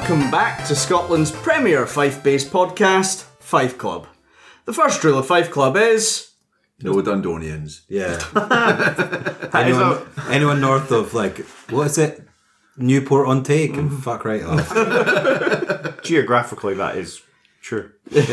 welcome back to Scotland's premier Fife-based podcast, Fife Club. The first rule of Fife Club is... No Dundonians. Yeah. anyone north of, like, what is it? Newport-on-Tay can fuck right off. Geographically, that is true.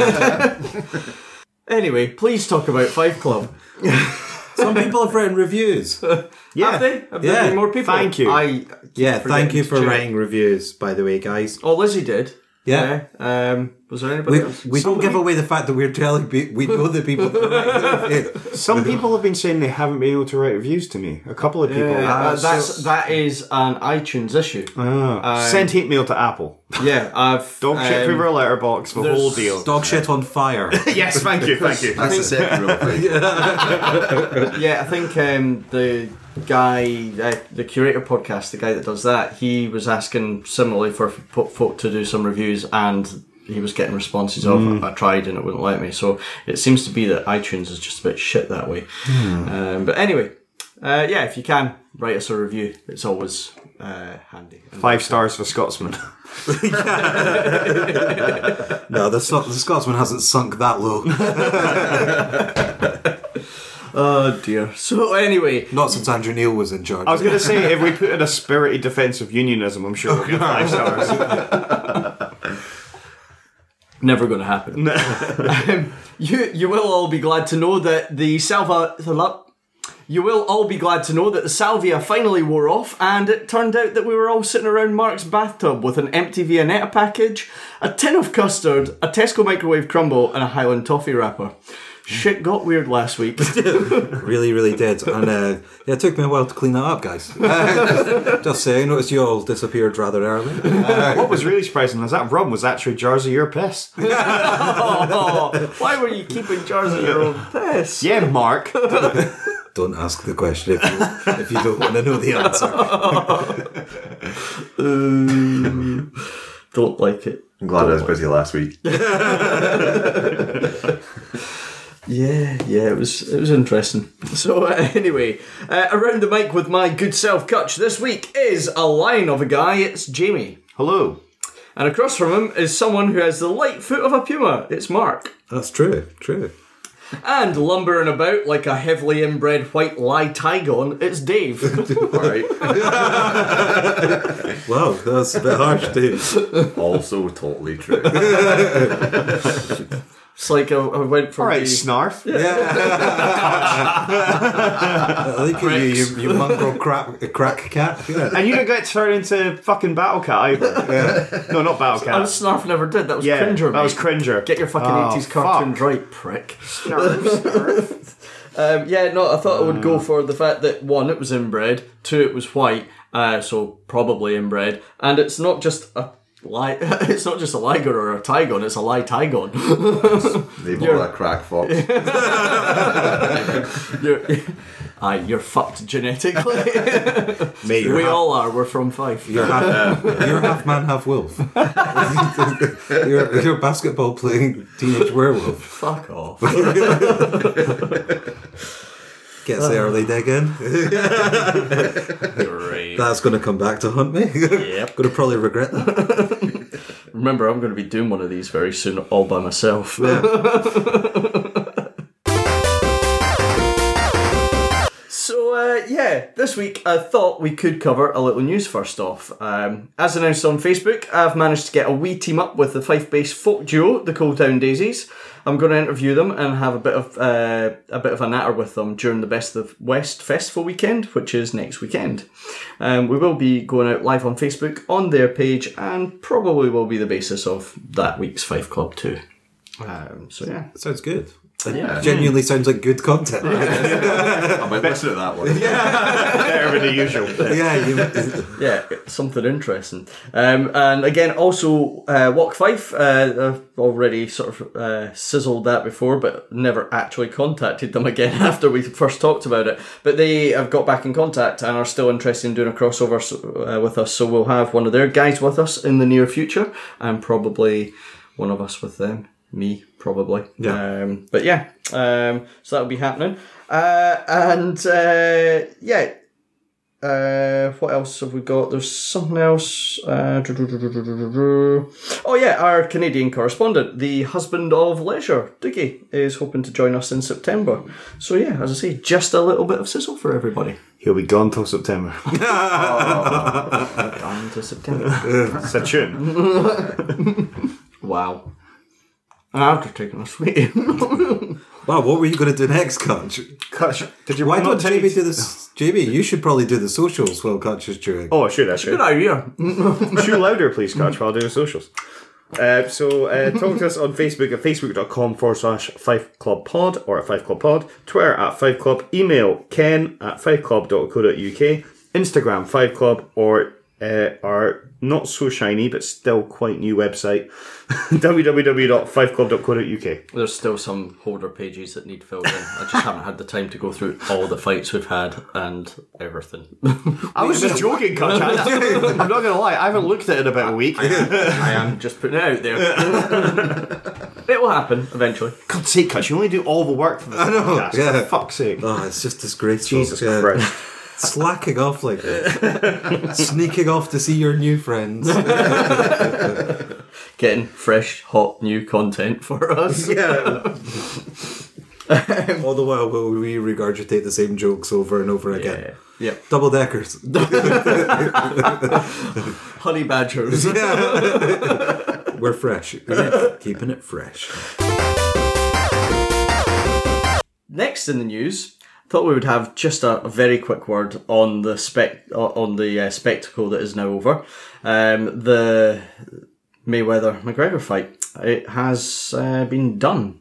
Anyway, please talk about Fife Club. Some people have written reviews. Yeah. Have they? Have there been more people? Thank you. Thank you for writing reviews, by the way, guys. Oh, Lizzie did. Yeah. Was there anybody else? We don't give away the fact that we're telling people, we know the people that write the reviews. Some people have been saying they haven't been able to write reviews to me. A couple of people. That is an iTunes issue. Send hate mail to Apple. Yeah, I've... Dog shit through our letterbox, the whole deal. Dog shit on fire. Yes, thank you. That's the second rule. Yeah, I think the guy, the Curator podcast, the guy that does that, he was asking similarly for folk to do some reviews, and he was getting responses of I tried and it wouldn't let me. So it seems to be that iTunes is just a bit shit that way. But anyway, if you can write us a review, it's always handy. 5 stars for Scotsman. No, the Scotsman hasn't sunk that low. Oh dear. So anyway, not since Andrew Neil was in charge. I was going to say, if we put in a spirited defence of unionism, I'm sure we'll get 5 stars. Never going to happen. You will all be glad to know that the salvia finally wore off, and it turned out that we were all sitting around Mark's bathtub with an empty Viennetta package, a tin of custard, a Tesco microwave crumble, and a Highland toffee wrapper. Shit got weird last week. Really, really did. And it took me a while to clean that up, guys. Just saying, I noticed you all disappeared rather early. What was really surprising is that rum was actually jars of your piss. Why were you keeping jars of your own piss? Yeah, Mark. Don't ask the question if you don't want to know the answer. Don't like it. I'm glad I was busy last week. Yeah, it was interesting. So anyway, around the mic with my good self Kutch this week is a lion of a guy. It's Jamie. Hello. And across from him is someone who has the light foot of a puma. It's Mark. That's true. And lumbering about like a heavily inbred white Lai Tygon, it's Dave. Alright. Wow, that's a bit harsh, Dave. Also totally true. It's like I went from Alright, Snarf. Yeah. I think you mongrel crack cat. Yeah. And you don't get turned into fucking Battle Cat either. Yeah. No, not Battle Cat. And Snarf never did. That was Cringer. That was Cringer. Get your fucking 80s cartoons right, prick. Snarf. I thought I would go for the fact that 1, it was inbred, 2, it was white, so probably inbred, and it's not just a it's not just a liger or a tygon, it's a Lai Tygon. They bought that crack fox. You're fucked genetically. Mate, we all are. We're from Fife. You're half man, half wolf. you're a basketball playing teenage werewolf. Fuck off. Gets the early dig in. Great. That's going to come back to haunt me. Yep. Going to probably regret that. Remember, I'm going to be doing one of these very soon, all by myself. Yeah. So, this week I thought we could cover a little news first off. As announced on Facebook, I've managed to get a wee team up with the Fife-based folk duo, the Coaltown Daisies. I'm going to interview them and have a bit of a natter with them during the Best of West Festival weekend, which is next weekend. We will be going out live on Facebook on their page, and probably will be the basis of that week's Fife Club too. Sounds good. Yeah. Genuinely sounds like good content. I might listen to that one. Better than the usual. Yeah, something interesting. And again, also Walk Fife. I've already sort of sizzled that before, but never actually contacted them again after we first talked about it. But they have got back in contact and are still interested in doing a crossover with us. So we'll have one of their guys with us in the near future, and probably one of us with them. Me, probably. Yeah. So that'll be happening. What else have we got? There's something else. Oh yeah, our Canadian correspondent, the husband of leisure, Dougie, is hoping to join us in September. So yeah, as I say, just a little bit of sizzle for everybody. He'll be gone till September. Gone to September. It's a tune. Wow. I've just taken a sweet. Wow, what were you going to do next, Kutch? Kutch, did you Why not don't tell JB me- do this? JB, you should probably do the socials while Kutch is doing. Oh, I should. Good idea. Shoot louder, please, Kutch, while doing socials. Talk to us on Facebook at facebook.com/5clubpod or at 5clubpod, Twitter at 5club, email ken@5club.co.uk, Instagram 5club, or our not so shiny but still quite new website www.5club.co.uk. There's still some holder pages that need filled in. I just haven't had the time to go through all the fights we've had and everything. I was just joking, Kutch. I'm not going to lie, I haven't looked at it in about a week. I am just putting it out there. It will happen eventually. God's sake, Kutch, you only do all the work for this podcast. yeah. For fuck's sake. Oh, it's just disgraceful. Jesus Yeah. Christ. Slacking off like this. Sneaking off to see your new friends. Getting fresh, hot, new content for us. Yeah. All the while will we regurgitate the same jokes over and over again. Yep. Double deckers. Honey badgers. We're fresh. Keeping it fresh. Next in the news, thought we would have just a very quick word on the spectacle that is now over. The Mayweather-McGregor fight. It has been done.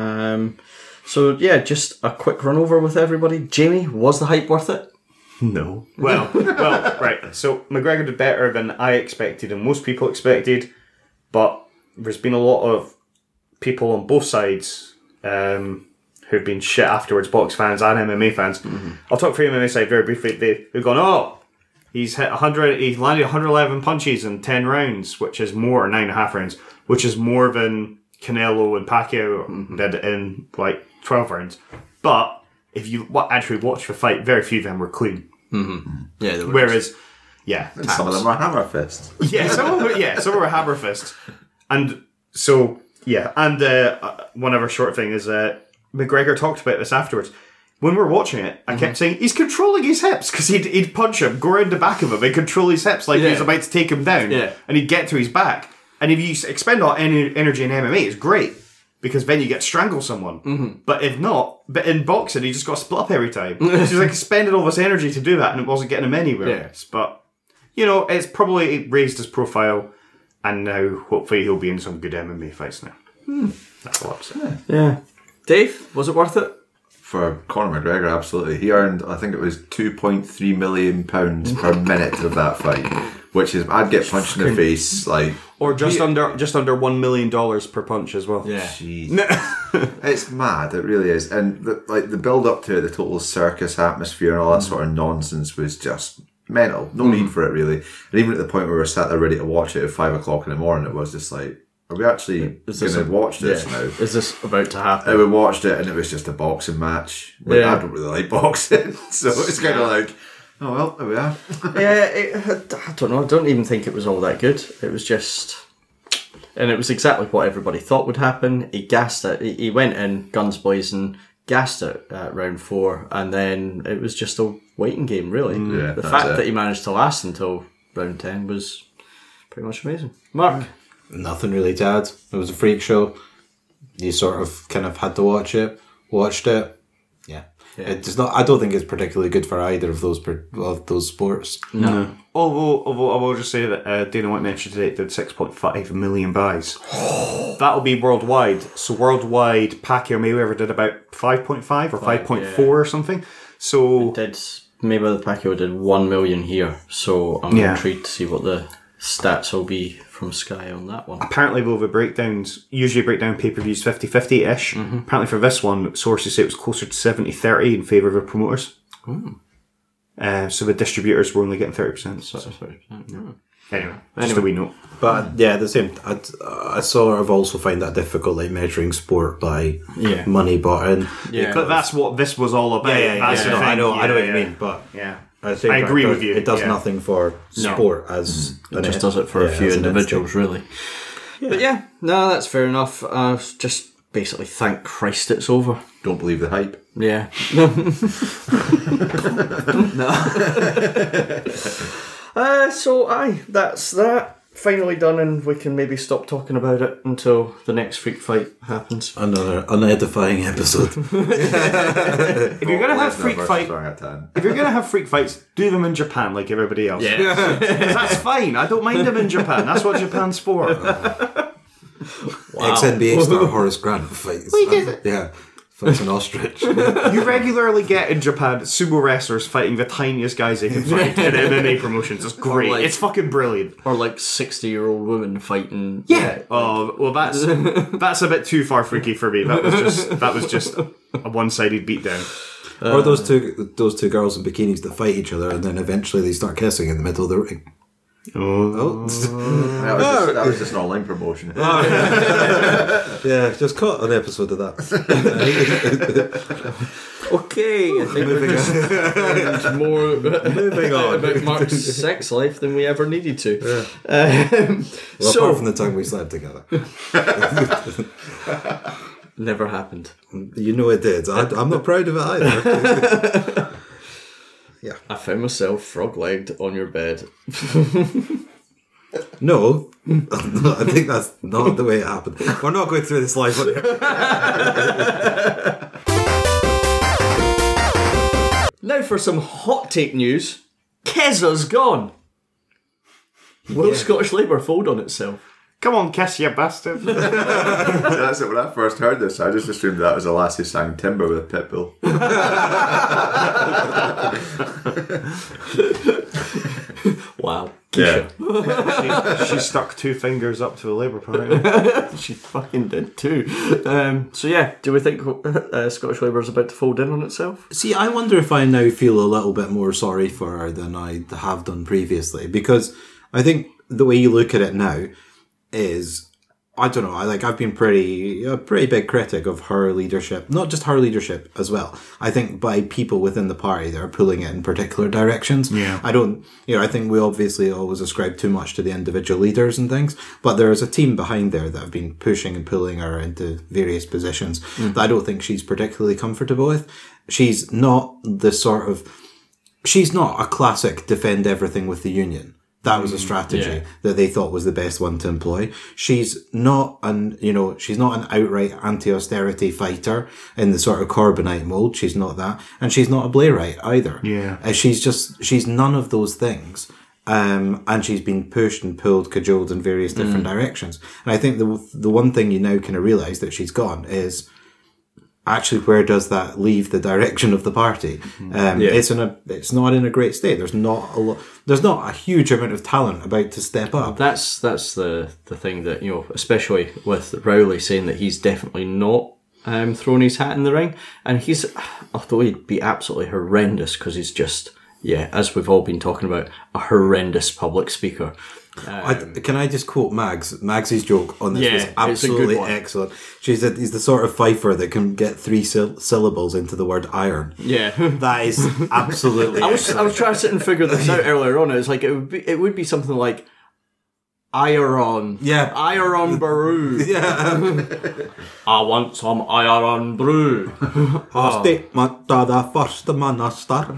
So yeah, just a quick run over with everybody. Jamie, was the hype worth it? No. Well, right. So McGregor did better than I expected and most people expected, but there's been a lot of people on both sides who've been shit afterwards, box fans and MMA fans. Mm-hmm. I'll talk for the MMA side very briefly. They've gone, oh, he's hit 100. He landed 111 punches in 10 rounds, which is more, or 9.5 rounds, which is more than Canelo and Pacquiao did in like 12 rounds. But if you actually watch the fight, very few of them were clean. Mm-hmm. Yeah. They were Whereas, Some of them are hammer fists. yeah, some of them were hammer fists, and so yeah. And one other short thing is McGregor talked about this afterwards. When we were watching it, I kept saying he's controlling his hips because he'd punch him, go around the back of him, and control his hips like he was about to take him down, and he'd get to his back. And if you expend all energy in MMA, it's great because then you get to strangle someone. Mm-hmm. But if not, in boxing, he just got split up every time. He's like spending all this energy to do that, and it wasn't getting him anywhere. Yeah. But it's probably raised his profile, and now hopefully he'll be in some good MMA fights now. That's all I'm saying. Yeah. Dave, was it worth it? For Conor McGregor, absolutely. He earned, I think it was £2.3 million per minute of that fight, which is, I'd get punched in the face, like... Or just under $1 million per punch as well. Yeah. Jeez. It's mad, it really is. And the build up to it, the total circus atmosphere and all that sort of nonsense was just mental. No need for it, really. And even at the point where we were sat there ready to watch it at 5 o'clock in the morning, it was just like, are we actually going to watch this now? Is this about to happen? And we watched it and it was just a boxing match. Like, I don't really like boxing, so it's kind of like, oh well, there we are. I don't know. I don't even think it was all that good. It was just... And it was exactly what everybody thought would happen. He gassed it. He went in, guns blazing, gassed it at round 4, and then it was just a waiting game, really. Yeah, the fact that he managed to last until round 10 was pretty much amazing. Mark? Nothing really to add. It was a freak show. You sort of kind of had to watch it. Watched it. Yeah. It's not. I don't think it's particularly good for either of those sports. No. Although I will just say that Dana White mentioned today it did 6.5 million buys. That'll be worldwide. So worldwide, Pacquiao Mayweather did about 5.5 or 5.4 or something. So Mayweather Pacquiao did 1 million here. So I'm intrigued to see what the stats will be from Sky on that one. Apparently, though, the breakdowns usually break down pay-per-views 50-50-ish. Mm-hmm. Apparently, for this one, sources say it was closer to 70-30 in favour of the promoters. So the distributors were only getting 30%. So. 30%. Anyway, just a wee note. But yeah, the same. I sort of also find that difficult, like measuring sport by money bought in. Yeah, but that's what this was all about. I know what you mean. But I think I agree with you. It does yeah. nothing for sport as It just does it for a few as an individuals, really. But yeah, no, that's fair enough. Just basically thank Christ it's over. Don't believe the hype. Yeah. So that's that. Finally done, and we can maybe stop talking about it until the next freak fight happens. Another unedifying episode. If you're gonna have freak fight, Rangatan. if you're gonna have freak fights, do them in Japan like everybody else. Yeah. 'Cause that's fine. I don't mind them in Japan. That's what Japan's for. Ex-NBA star Horace Grant fights. Yeah, fights an ostrich. You regularly get in Japan sumo wrestlers fighting the tiniest guys they can fight in MMA promotions. It's great. like- It's fucking brilliant. Or like 60-year-old women fighting. Yeah. Oh well, that's a bit too far freaky for me. That was just a one-sided beatdown. Or those two girls in bikinis that fight each other and then eventually they start kissing in the middle of the ring. Oh. That was just an online promotion. Yeah, just caught an episode of that. Okay, I think we've just more Moving on. about Mark's sex life than we ever needed to. Well, So- apart from the time we slept together. Never happened. You know it did. I'm not proud of it either. I found myself frog-legged on your bed. No, I think that's not the way it happened. We're not going through this live on here. Now for some hot take news. Kezza's gone. Will Scottish Labour fold on itself? Come on, kiss you bastard. That's it. When I first heard this, I just assumed that was a lassie sang Timber with a pit bull. Wow. Yeah. she stuck two fingers up to the Labour Party. She fucking did too. So yeah, do we think Scottish Labour is about to fold in on itself? See, I wonder if I now feel a little bit more sorry for her than I have done previously, because I think the way you look at it now is, I don't know, I've been a pretty big critic of her leadership, not just her leadership as well. I think by people within the party that are pulling it in particular directions. Yeah. I think we obviously always ascribe too much to the individual leaders and things, but there's a team behind there that have been pushing and pulling her into various positions that I don't think she's particularly comfortable with. She's not a classic defend everything with the union. That was a strategy that they thought was the best one to employ. She's not an outright anti-austerity fighter in the sort of Corbynite mold. She's not that. And she's not a Blairite either. Yeah. She's none of those things. And she's been pushed and pulled, cajoled in various different directions. And I think the one thing you now kind of realise that she's gone is, actually, where does that leave the direction of the party? It's not in a great state. There's not a huge amount of talent about to step up. That's the thing that, especially with Rowley saying that he's definitely not thrown his hat in the ring, and although he'd be absolutely horrendous because he's just, as we've all been talking about, a horrendous public speaker. Can I just quote Mags's joke on this was it's a good absolutely one. excellent. She said he's the sort of fifer that can get three syllables into the word iron. Yeah. That is absolutely I was trying to sit and figure this out earlier on. It was like it would be something like Iron. Yeah. Iron brew. Yeah. I want some iron brew. Statement to the first minister.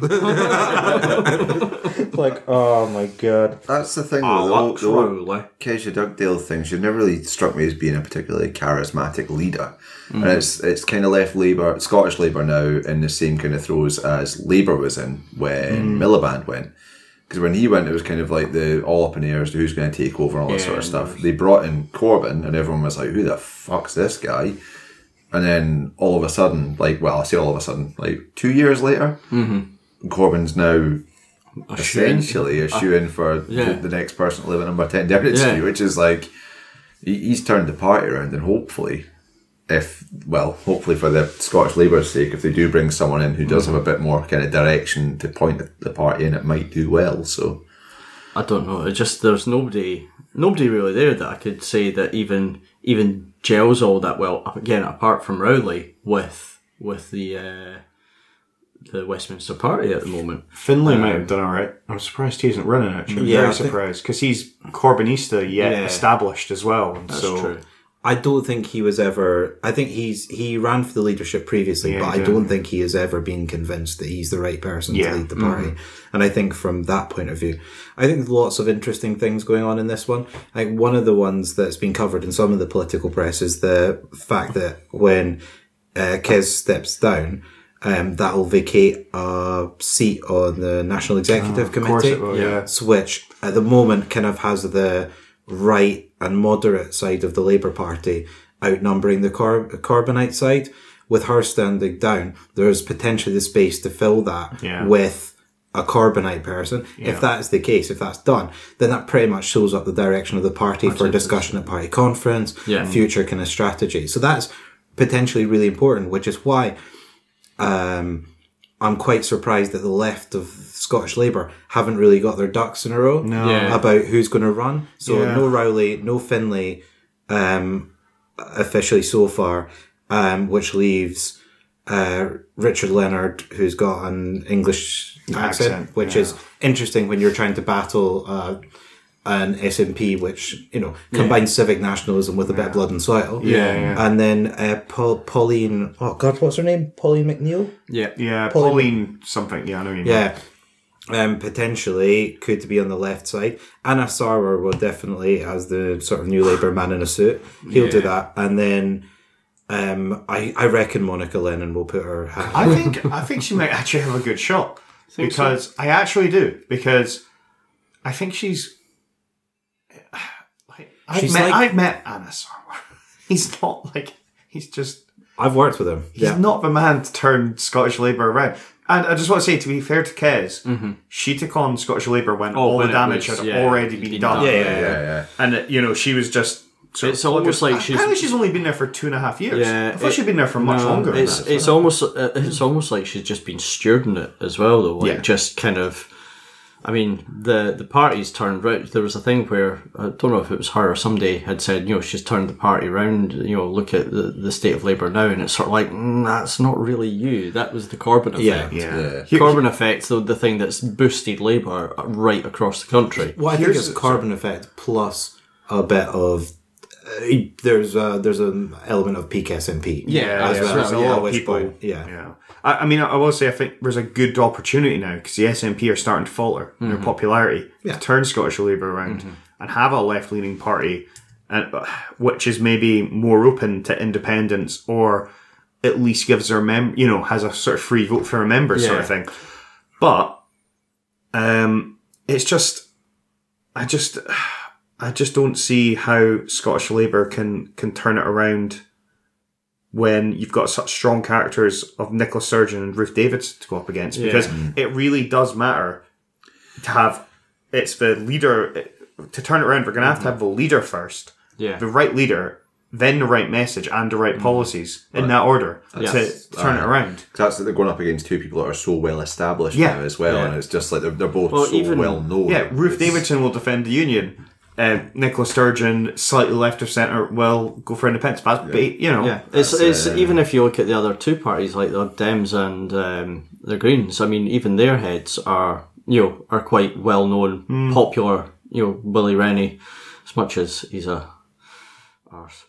Like, oh my god. That's the thing, I though. like The whole Rowley. Kezia Dugdale thing, she never really struck me as being a particularly charismatic leader. And it's kind of left Scottish Labour now in the same kind of throes as Labour was in when Miliband went. Because when he went, it was kind of like the all up in the air as to who's going to take over and all that sort of stuff. They brought in Corbyn, and everyone was like, who the fuck's this guy? And then all of a sudden, 2 years later, Corbyn's now essentially a shoe-in for the next person to live at number 10 Downing Street, which is like, he's turned the party around, and hopefully for the Scottish Labour's sake, if they do bring someone in who does have a bit more kind of direction to point the party in, it might do well. So I don't know. It just, there's nobody really there that I could say that even gels all that well. Again, apart from Rowley with the the Westminster Party at the moment. Finlay might have done all right. I'm surprised he isn't running, actually. Yeah, Very I think- surprised. Because he's Corbynista yet Yeah. established as well. And That's so, true. I don't think he was ever. I think he ran for the leadership previously, Yeah, but he I did. don't think he has ever been convinced that he's the right person Yeah. to lead the party. And I think from that point of view, I think there's lots of interesting things going on in this one. Like one of the ones that's been covered in some of the political press is the fact that when Kez steps down, that will vacate a seat on the National Executive of course Committee, it will, yeah. which at the moment kind of has the right and moderate side of the Labour Party outnumbering the Corbynite side. With her standing down, there's potentially the space to fill that Yeah. with a Corbynite person. Yeah. If that is the case, if that's done, then that pretty much shows up the direction of the party for discussion at party conference, Yeah. future kind of strategy. So that's potentially really important, which is why I'm quite surprised that the left of Scottish Labour haven't really got their ducks in a row Yeah. about who's going to run. So Yeah. no Rowley, no Finlay, officially so far, which leaves Richard Leonard, who's got an English accent, which is interesting when you're trying to battle an SNP, which combines civic nationalism with a bit of blood and soil. Yeah. And then Pauline, oh God, what's her name? Pauline McNeill. Yeah. Yeah, Pauline something. Yeah, I know you mean. Yeah. Potentially could be on the left side. Anna Sarwar will definitely, as the sort of new Labour man in a suit, he'll do that. And then I reckon Monica Lennon will put her hat. I think she might actually have a good shot. Because I actually do. Because I think she's... I've met Anna Sarwar. He's not like... He's just... I've worked with him. He's not the man to turn Scottish Labour around. And I just want to say, to be fair to Kez, she took on Scottish Labour when all when the it damage was- had yeah, already been done. Yeah. And, she was just... It's almost like Apparently she's only been there for 2.5 years. Yeah, I thought she'd been there for much longer than that. It's almost like she's just been stewarding it as well, though. Like, Yeah. just kind of. I mean, the party's turned round. There was a thing where I don't know if it was her or somebody had said, she's turned the party round. Look at the state of Labour now, and it's sort of like that's not really you. That was the Corbyn effect. Yeah. Corbyn effect's the thing that's boosted Labour right across the country. Well, I think it's carbon effect plus a bit of... there's an element of peak SNP. Yeah, there's a lot of which people. point, yeah. I mean, I will say I think there's a good opportunity now because the SNP are starting to falter in their popularity to turn Scottish Labour around and have a left-leaning party, which is maybe more open to independence or at least gives their has a sort of free vote for a member sort of thing. But it's just, I just don't see how Scottish Labour can turn it around when you've got such strong characters of Nicola Sturgeon and Ruth Davidson to go up against, because it really does matter to have it's the leader to turn it around. We're going to have the leader first, the right leader, then the right message and the right policies in that order to turn it around. That's that they're going up against two people that are so well established now as well, and it's just like they're both well known. Yeah, Ruth Davidson will defend the union. Nicola Sturgeon, slightly left of centre, will go for independence. But It's even if you look at the other two parties like the Dems and the Greens. I mean, even their heads are quite well known, popular. Willie Rennie, as much as he's a arse.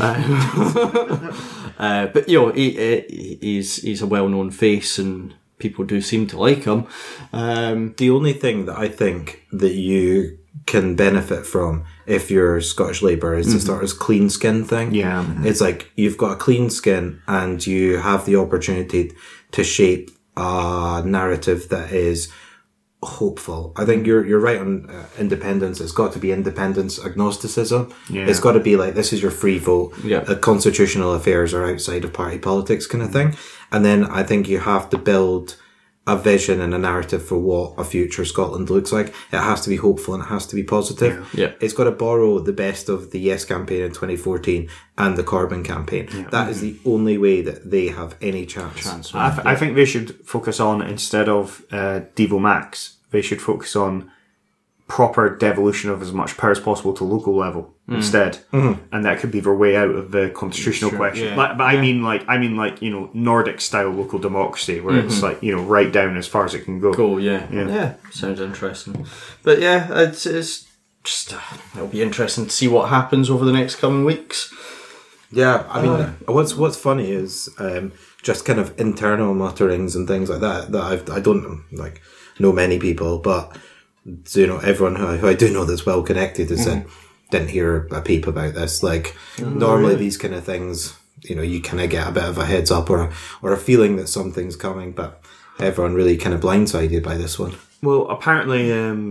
But he's a well known face and people do seem to like him. The only thing that I think that you can benefit from if you're Scottish Labour is the sort of clean skin thing. Yeah. It's like you've got a clean skin and you have the opportunity to shape a narrative that is hopeful. I think you're right on independence. It's got to be independence agnosticism. Yeah. It's got to be like, this is your free vote. Yeah. Constitutional affairs are outside of party politics kind of thing. And then I think you have to build a vision and a narrative for what a future Scotland looks like. It has to be hopeful and it has to be positive. Yeah. It's got to borrow the best of the Yes campaign in 2014 and the Corbyn campaign. Yeah. That is the only way that they have any chance. I think they should focus on, instead of Devo Max, they should focus on proper devolution of as much power as possible to local level instead, and that could be their way out of the constitutional question. yeah. But I mean like Nordic style local democracy, where it's like right down as far as it can go. Cool, yeah. Sounds interesting. But yeah, it's just it'll be interesting to see what happens over the next coming weeks. Yeah, I mean, what's funny is just kind of internal mutterings and things like that I don't like know many people, but everyone who I do know that's well connected has said didn't hear a peep about this. Like normally these kind of things, you kind of get a bit of a heads up or a feeling that something's coming, but everyone really kind of blindsided by this one. Well, apparently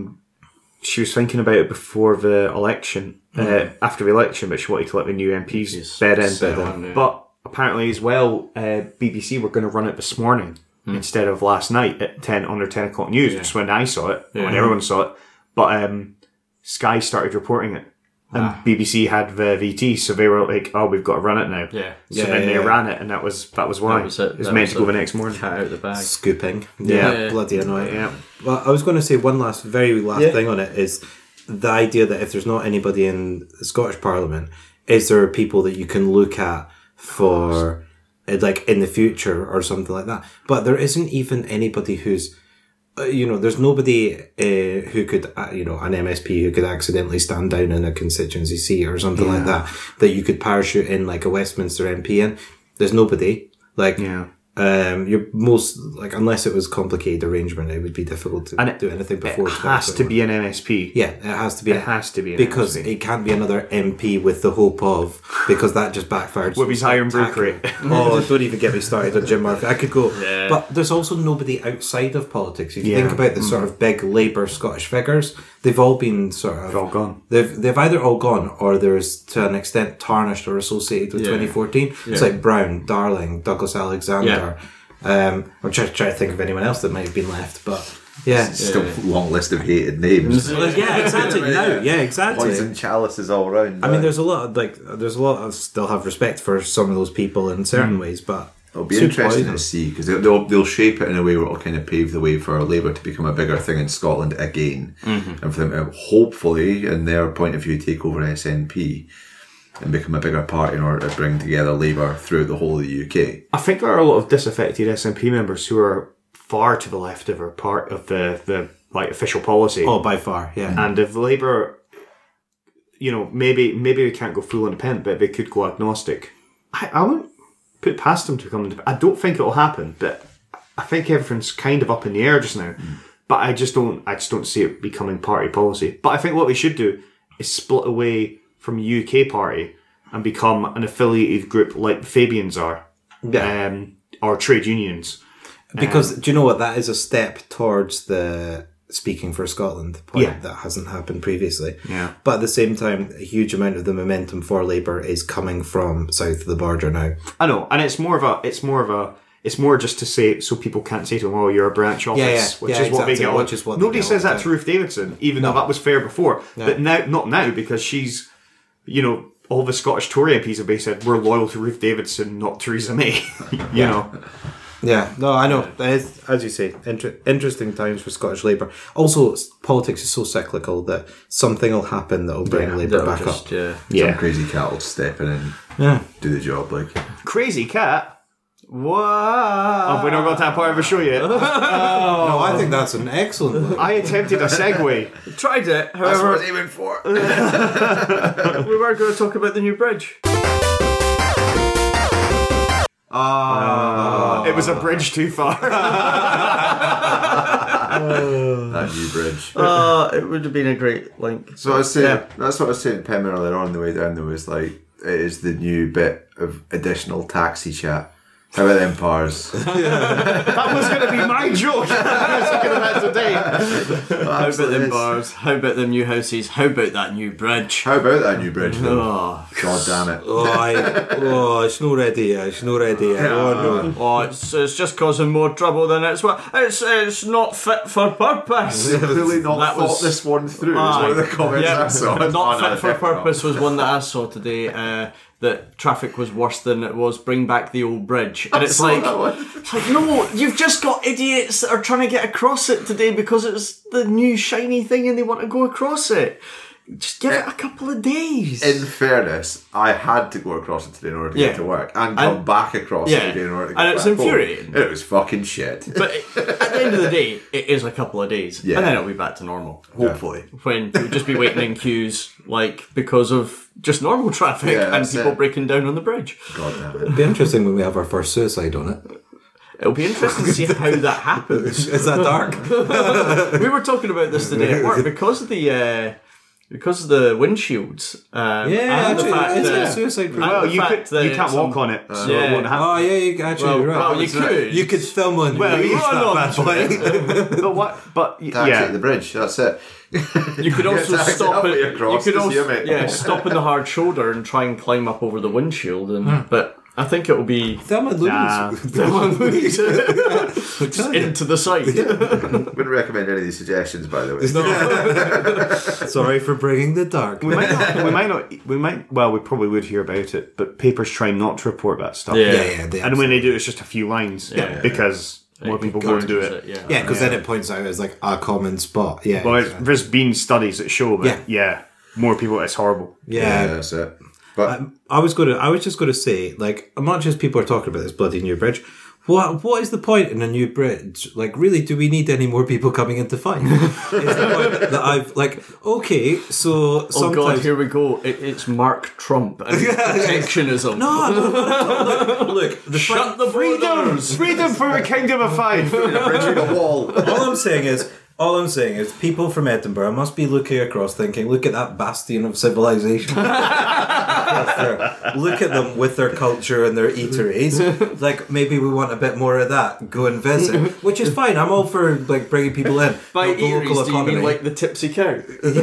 she was thinking about it before the election, after the election, but she wanted to let the new MPs bed in. But apparently as well, BBC were going to run it this morning instead of last night at under 10 o'clock news, which is when I saw it, when everyone saw it. But Sky started reporting it. And BBC had the VT, so they were like, "Oh, we've got to run it now." So then they ran it, and that was why. It was meant to go the next morning. Cat out the bag. Scooping. Yeah. Bloody annoying. Yeah. Well, I was going to say one very last thing on it is the idea that if there's not anybody in the Scottish Parliament, is there people that you can look at for, like, in the future or something like that? But there isn't even anybody who's, there's nobody who could, an MSP who could accidentally stand down in a constituency seat or something like that you could parachute in like a Westminster MP in. There's nobody. Like, you're most, like, unless it was complicated arrangement, it would be difficult to do anything before. It has to be an MSP. Yeah, it has to be. It has to be an because MSP. it can't be another MP with the hope of, because that just backfired. With his iron brew rate. Oh, don't even get me started on Jim Murphy. I could go. Yeah. But there's also nobody outside of politics. If you think about the sort of big Labour Scottish figures, they've all been sort of... They've all gone. They've either all gone, or there's to an extent tarnished or associated with 2014. It's like Brown, Darling, Douglas Alexander. I'm trying to think of anyone else that might have been left, but still a long list of hated names. yeah, exactly. Exactly. Poison chalices all round. I mean, there's a lot I still have respect for some of those people in certain ways, but it'll be interesting to see, because they'll shape it in a way where it'll kind of pave the way for Labour to become a bigger thing in Scotland again, and for them to hopefully, in their point of view, take over SNP and become a bigger party in order to bring together Labour throughout the whole of the UK. I think there are a lot of disaffected SNP members who are far to the left of our part of the like official policy. Oh, by far, yeah. And if Labour, maybe they can't go full independent, but they could go agnostic. I wouldn't put past them to come independent. I don't think it'll happen, but I think everything's kind of up in the air just now. But I just don't see it becoming party policy. But I think what we should do is split away from the UK party and become an affiliated group like the Fabians are, or trade unions. Because do you know what? That is a step towards the Speaking for Scotland point that hasn't happened previously. Yeah. But at the same time, a huge amount of the momentum for Labour is coming from south of the border now. I know, and it's more just to say, so people can't say to them, "Oh, you're a branch office," which is what they get. Which is what nobody says that to Ruth Davidson, even though that was fair before. No. But not now, because she's, all the Scottish Tory MPs have basically said, we're loyal to Ruth Davidson, not Theresa May. you know. Yeah, no, I know. It's, as you say, interesting times for Scottish Labour. Also, politics is so cyclical that something will happen that will bring Labour back up. Some crazy cat will step in and do the job. Like crazy cat. Wow. Have we not got to that part of the show yet? No, I think that's an excellent one. I attempted a segue. Tried it, that's what I however, was aiming for. we were going to talk about the new bridge. It was a bridge too far. That new bridge. It would have been a great link. So I was saying, that's what I was saying to Pim earlier on the way down. There was like, it is the new bit of additional taxi chat. How about them pars? That was going to be my joke. I was thinking of that today. How about them bars? How about them new houses? How about that new bridge? How about that new bridge though? Oh, God damn it. It's not ready yet. It's not ready yet. Oh, no. Oh, it's just causing more trouble than it's worth. It's not fit for purpose. They've clearly not thought this one through. Is one of the comments I saw. Not fit for purpose was one that I saw today. that traffic was worse than it was bring back the old bridge. And it's like, no, you've just got idiots that are trying to get across it today because it's the new shiny thing and they want to go across it. Just give it a couple of days. In fairness, I had to go across it today in order to get to work and come back across it again in order to get and it's back infuriating. home. It was fucking shit. But at the end of the day, it is a couple of days. Yeah. And then it'll be back to normal. Hopefully. When you'll just be waiting in queues, like, because of just normal traffic and that's people it. breaking down on the bridge. God damn it. It'll be interesting when we have our first suicide on it. It'll be interesting to see how that happens. Is that dark? We were talking about this today at work because of the windshields. And actually, the fact is it that- suicide proof? Well, the you fact that can't some- walk on it, so Yeah. it won't happen. Oh yeah, you actually right. well, you could. You could film on. Well, you that run bad onto boy. But what? But Taxi at the bridge, that's it. You could also Taxi stop halfway it. You across could to see also him, mate. stop in the hard shoulder and try and climb up over the windshield. But I think it will be Thelma and Louise. just into the side. Wouldn't recommend any of these suggestions, by the way. Sorry for bringing the dark. we might. Well, we probably would hear about it, but papers try not to report that stuff. Yeah. They And when they do, it's just a few lines. Because more people go and do it. yeah, because then it points out as like a common spot. Yeah, Well, there's been studies that show that more people. It's horrible. yeah. That's it. But I was just going to say, like, much as people are talking about this bloody new bridge, what is the point in a new bridge? Like, really, do we need any more people coming in to fight? Is the point that I've like, okay, so Oh sometimes God, here we go. It's Mark Trump and protectionism. no, look, the Shut the borders. Freedom for a kingdom of five. bridging a wall. All I'm saying is people from Edinburgh must be looking across thinking, look at that bastion of civilization. Look at them with their culture and their eateries. Like, maybe we want a bit more of that. Go and visit. Which is fine. I'm all for, like, bringing people in. By Help the local eateries, do you mean economy. like the tipsy cow?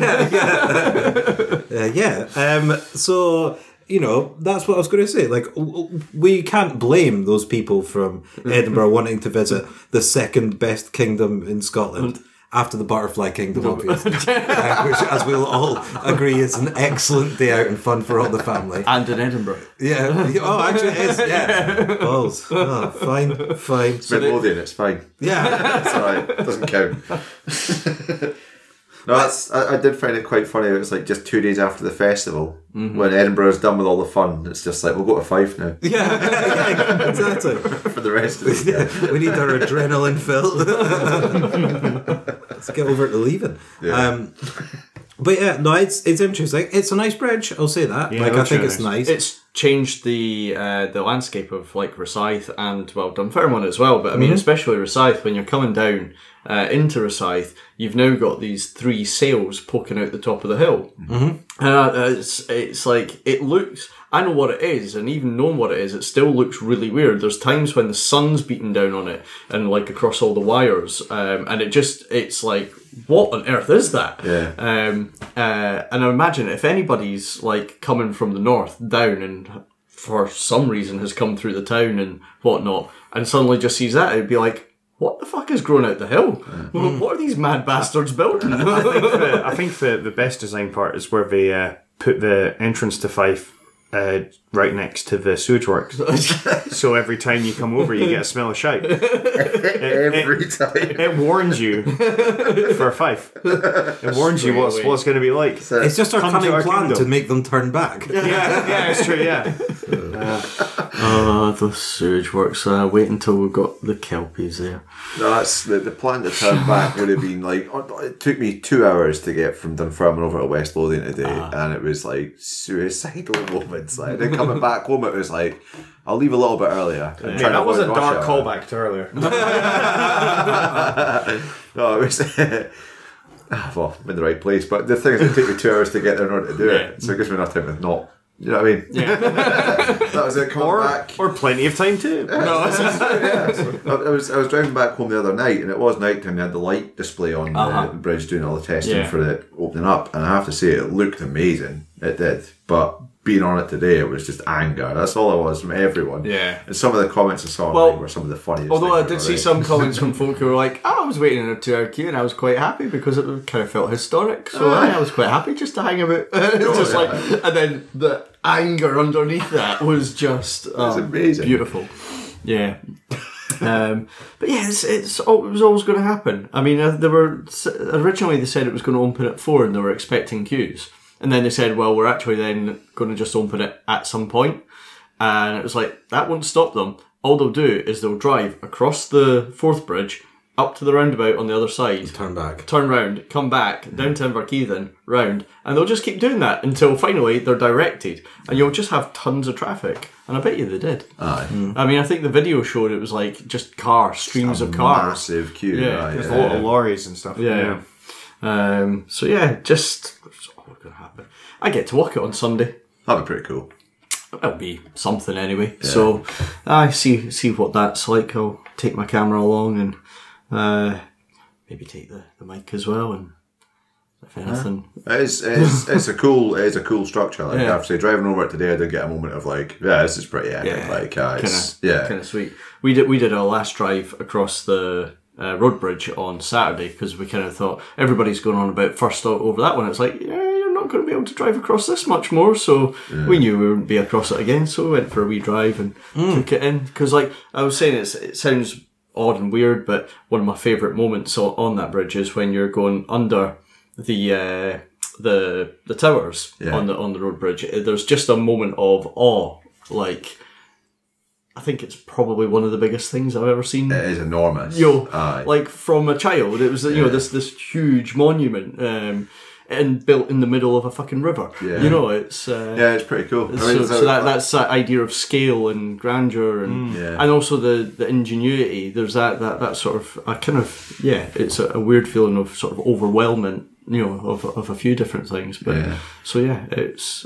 Yeah. So, you know, that's what I was going to say. Like, we can't blame those people from Edinburgh wanting to visit the second best kingdom in Scotland. After the Butterfly Kingdom, obviously. Which, as we'll all agree, is an excellent day out and fun for all the family. And in Edinburgh. Yeah. Oh, actually it is. Yeah. Balls. Oh, fine. Midlothian, it's fine. Yeah. It's alright. It doesn't count. No, I did find it quite funny. It was like just 2 days after the festival, when Edinburgh's done with all the fun, it's just like, we'll go to Fife now Yeah, exactly. for the rest of the day. We need our adrenaline fill. Let's get over to leaving. Yeah. But yeah, no, it's interesting. It's a nice bridge. I'll say that. Yeah, like, it I looks think really it's nice. nice. It's changed the landscape of like Rosyth and Dunfermline as well. But I mean, especially Rosyth, when you're coming down into Rosyth, you've now got these 3 sails poking out the top of the hill. It's like it looks. I know what it is, and even knowing what it is, it still looks really weird. There's times when the sun's beating down on it and like across all the wires, and it's like, what on earth is that? Yeah. And I imagine if anybody's like coming from the north down and for some reason has come through the town and whatnot, and suddenly just sees that, it'd be like, what the fuck is growing out the hill? What are these mad bastards building? I think the best design part is where they put the entrance to Fife right next to the sewage works. So every time you come over, you get a smell of shite. Every time. It warns you for Fife. It warns you what's going to be like. It's just our Come to cunning our plan kingdom. to make them turn back. Yeah, it's true. Yeah. The sewage works. Wait until we've got the Kelpies there. No, that's the plan to turn back would have been like, it took me 2 hours to get from Dunfermline over to West Lothian today, and it was like suicidal moments. Like, then coming back home, it was like, I'll leave a little bit earlier. And try to That was a avoid dark rush hour. callback to earlier. No, it was. Well, I'm in the right place, but the thing is, it took me 2 hours to get there in order to do it, so it gives me enough time to not. You know what I mean? Yeah. That was it. Coming back. Or plenty of time too. I was driving back home the other night, and it was night time. They had the light display on the bridge doing all the testing Yeah. for it opening up, and I have to say it looked amazing. It did, but being on it today, it was just anger. That's all it was from everyone. Yeah. And some of the comments I saw online were some of the funniest. Although I things did I've see read. some comments from folk who were like, I was waiting in a 2 hour queue and I was quite happy because it kind of felt historic. So I was quite happy just to hang about. Just like, and then the anger underneath that was just amazing. beautiful. Yeah. But yeah, it was always going to happen. I mean, originally they said it was going to open at 4 and they were expecting queues. And then they said, well, we're actually then going to just open it at some point. And it was like, that won't stop them. All they'll do is they'll drive across the Forth Bridge, up to the roundabout on the other side. Turn back. Turn round, come back, down to Inverkeithing, round. And they'll just keep doing that until finally they're directed. And you'll just have tons of traffic. And I bet you they did. Aye. I mean, I think the video showed it was like just streams of cars. Massive queue. Yeah, aye, There's a lot of lorries and stuff. Yeah. So yeah, just it's always going to happen. I get to walk it on Sunday. That'd be pretty cool. It'll be something anyway. So I see what that's like. I'll take my camera along and maybe take the mic as well. And if anything, It's a cool structure. Like, I Yeah. have to say, driving over it today, I did get a moment of like, yeah, this is pretty epic. Like, it's kind of sweet. We did our last drive across the road bridge on Saturday because we kind of thought everybody's going on about first over that one. It's like, you're not going to be able to drive across this much more. So we knew we wouldn't be across it again. So we went for a wee drive and took it in because, like I was saying, it sounds odd and weird, but one of my favourite moments on that bridge is when you're going under the towers on the road bridge. There's just a moment of awe, like. I think it's probably one of the biggest things I've ever seen. It is enormous. Aye. Like from a child, it was this huge monument and built in the middle of a fucking river. Yeah. It's it's pretty cool. that's that idea of scale and grandeur and also the ingenuity. There's that sort of it's a weird feeling of sort of overwhelming, of a few different things. But it's.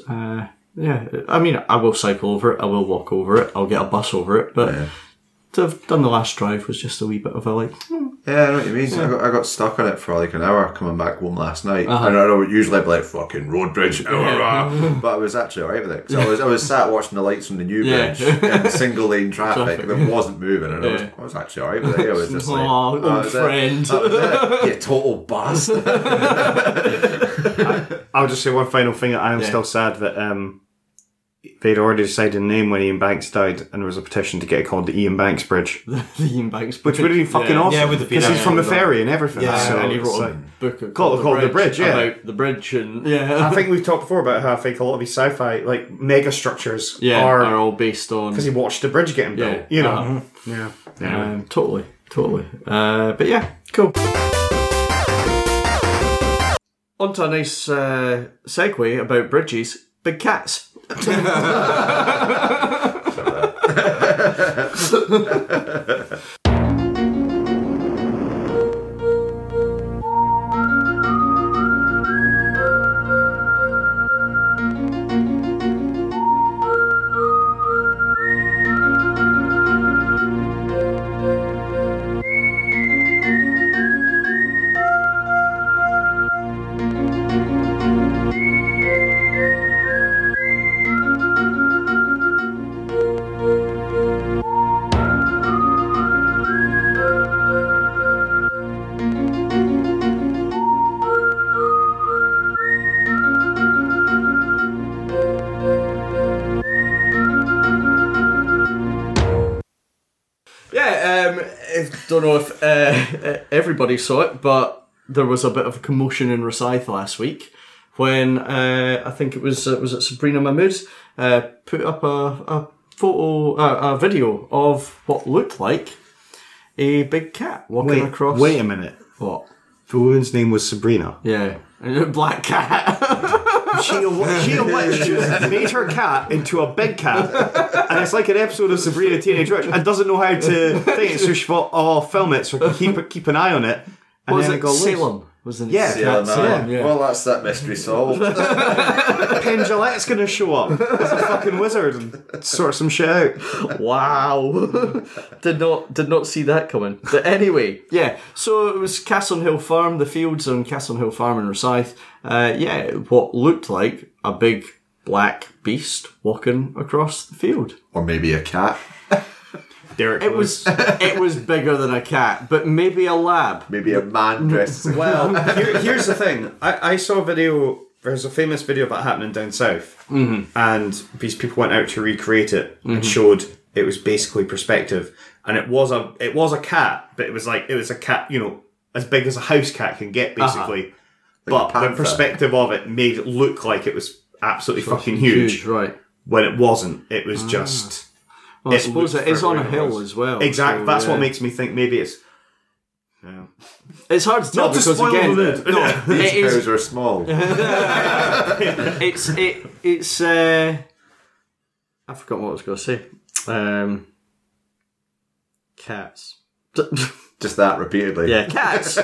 I mean, I will cycle over it, I will walk over it, I'll get a bus over it, but to have done the last drive was just a wee bit of a like... Yeah, I know what you mean. I got stuck on it for like an hour coming back home last night. And I know usually I'd be like, fucking road bridge, hour, but I was actually alright with it. So I was sat watching the lights on the new bridge in single lane traffic that wasn't moving, and I was actually alright with it. I was just like, old friend. That was it. You total bastard. I'll just say one final thing. I am still sad that they'd already decided a name when Ian Banks died, and there was a petition to get it called the Ian Banks Bridge. The Ian Banks Bridge. Which would have been fucking awesome. Yeah, with the because he's from the ferry and everything. Yeah, so and he wrote it's a book called The Bridge, about the bridge, and I think we've talked before about how I think a lot of these sci-fi like mega structures are are all based on because he watched the bridge getting built. Yeah. Totally. But yeah, cool. On to a nice segue about bridges. Big cats. I don't know if everybody saw it, but there was a bit of a commotion in Rosyth last week when I think it was it Sabrina Mahmood put up a photo, a video of what looked like a big cat walking across. Wait a minute. What? The woman's name was Sabrina. Yeah, a black cat. She made her cat into a big cat, and it's like an episode of Sabrina Teenage Witch, and doesn't know how to think it. So she thought, "Oh, I'll film it, so I can keep an eye on it." And What was then it? got loose. Salem was the name. Yeah, Salem, yeah. Well, that's that mystery solved. Penn Jillette's gonna show up as a fucking wizard and sort some shit out. Wow. did not see that coming. But anyway, yeah. So it was Castle Hill Farm, the fields on Castle Hill Farm in Rosyth. What looked like a big black beast walking across the field. Or maybe a cat. Derek It was bigger than a cat, but maybe a lab. Maybe a man dressed as a Well, here's the thing. I saw a video. There's a famous video of that happening down south, and these people went out to recreate it and showed it was basically perspective, and it was a cat, but it was a cat, as big as a house cat can get, basically. Like but the perspective of it made it look like it was absolutely fucking huge, right? when it wasn't. It was just. Well, I suppose looked it is on a further hill than it was. as well. Exactly. so, That's what makes me think maybe it's. Yeah. It's hard to tell Not to because spoil again, the mood. no, These it is. cows are small. It's. I forgot what I was going to say. Cats. Just that repeatedly. Yeah, cats.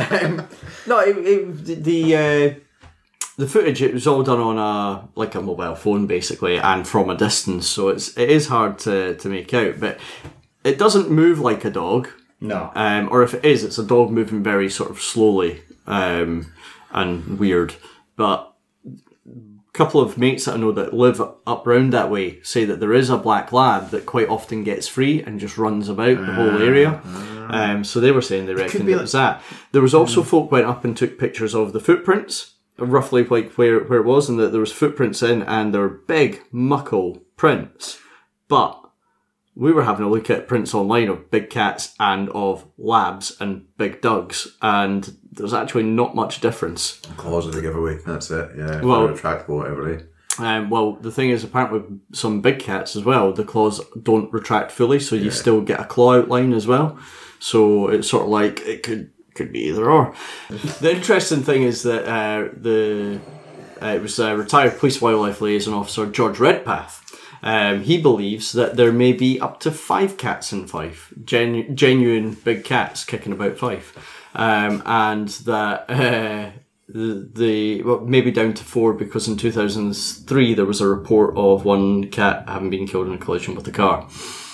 The footage, it was all done on a mobile phone basically, and from a distance, so it is hard to make out. But it doesn't move like a dog. No. Or if it is, it's a dog moving very sort of slowly and weird. But a couple of mates that I know that live up round that way say that there is a black lab that quite often gets free and just runs about the whole area. So they were saying they reckoned it was that. There was also folk went up and took pictures of the footprints, roughly like where it was, and that there was footprints in, and there were big muckle prints. But we were having a look at prints online of big cats and of labs and big dogs, and there's actually not much difference. Claws are the giveaway. That's it. Yeah. If Well- they're retractable, whatever. Well, the thing is, apparently with some big cats as well, the claws don't retract fully, so you still get a claw outline as well. So it's sort of like it could be either or. The interesting thing is that it was retired police wildlife liaison officer George Redpath. He believes that there may be up to 5 cats in Fife, genuine big cats kicking about Fife, and that maybe down to 4 because in 2003 there was a report of one cat having been killed in a collision with a car.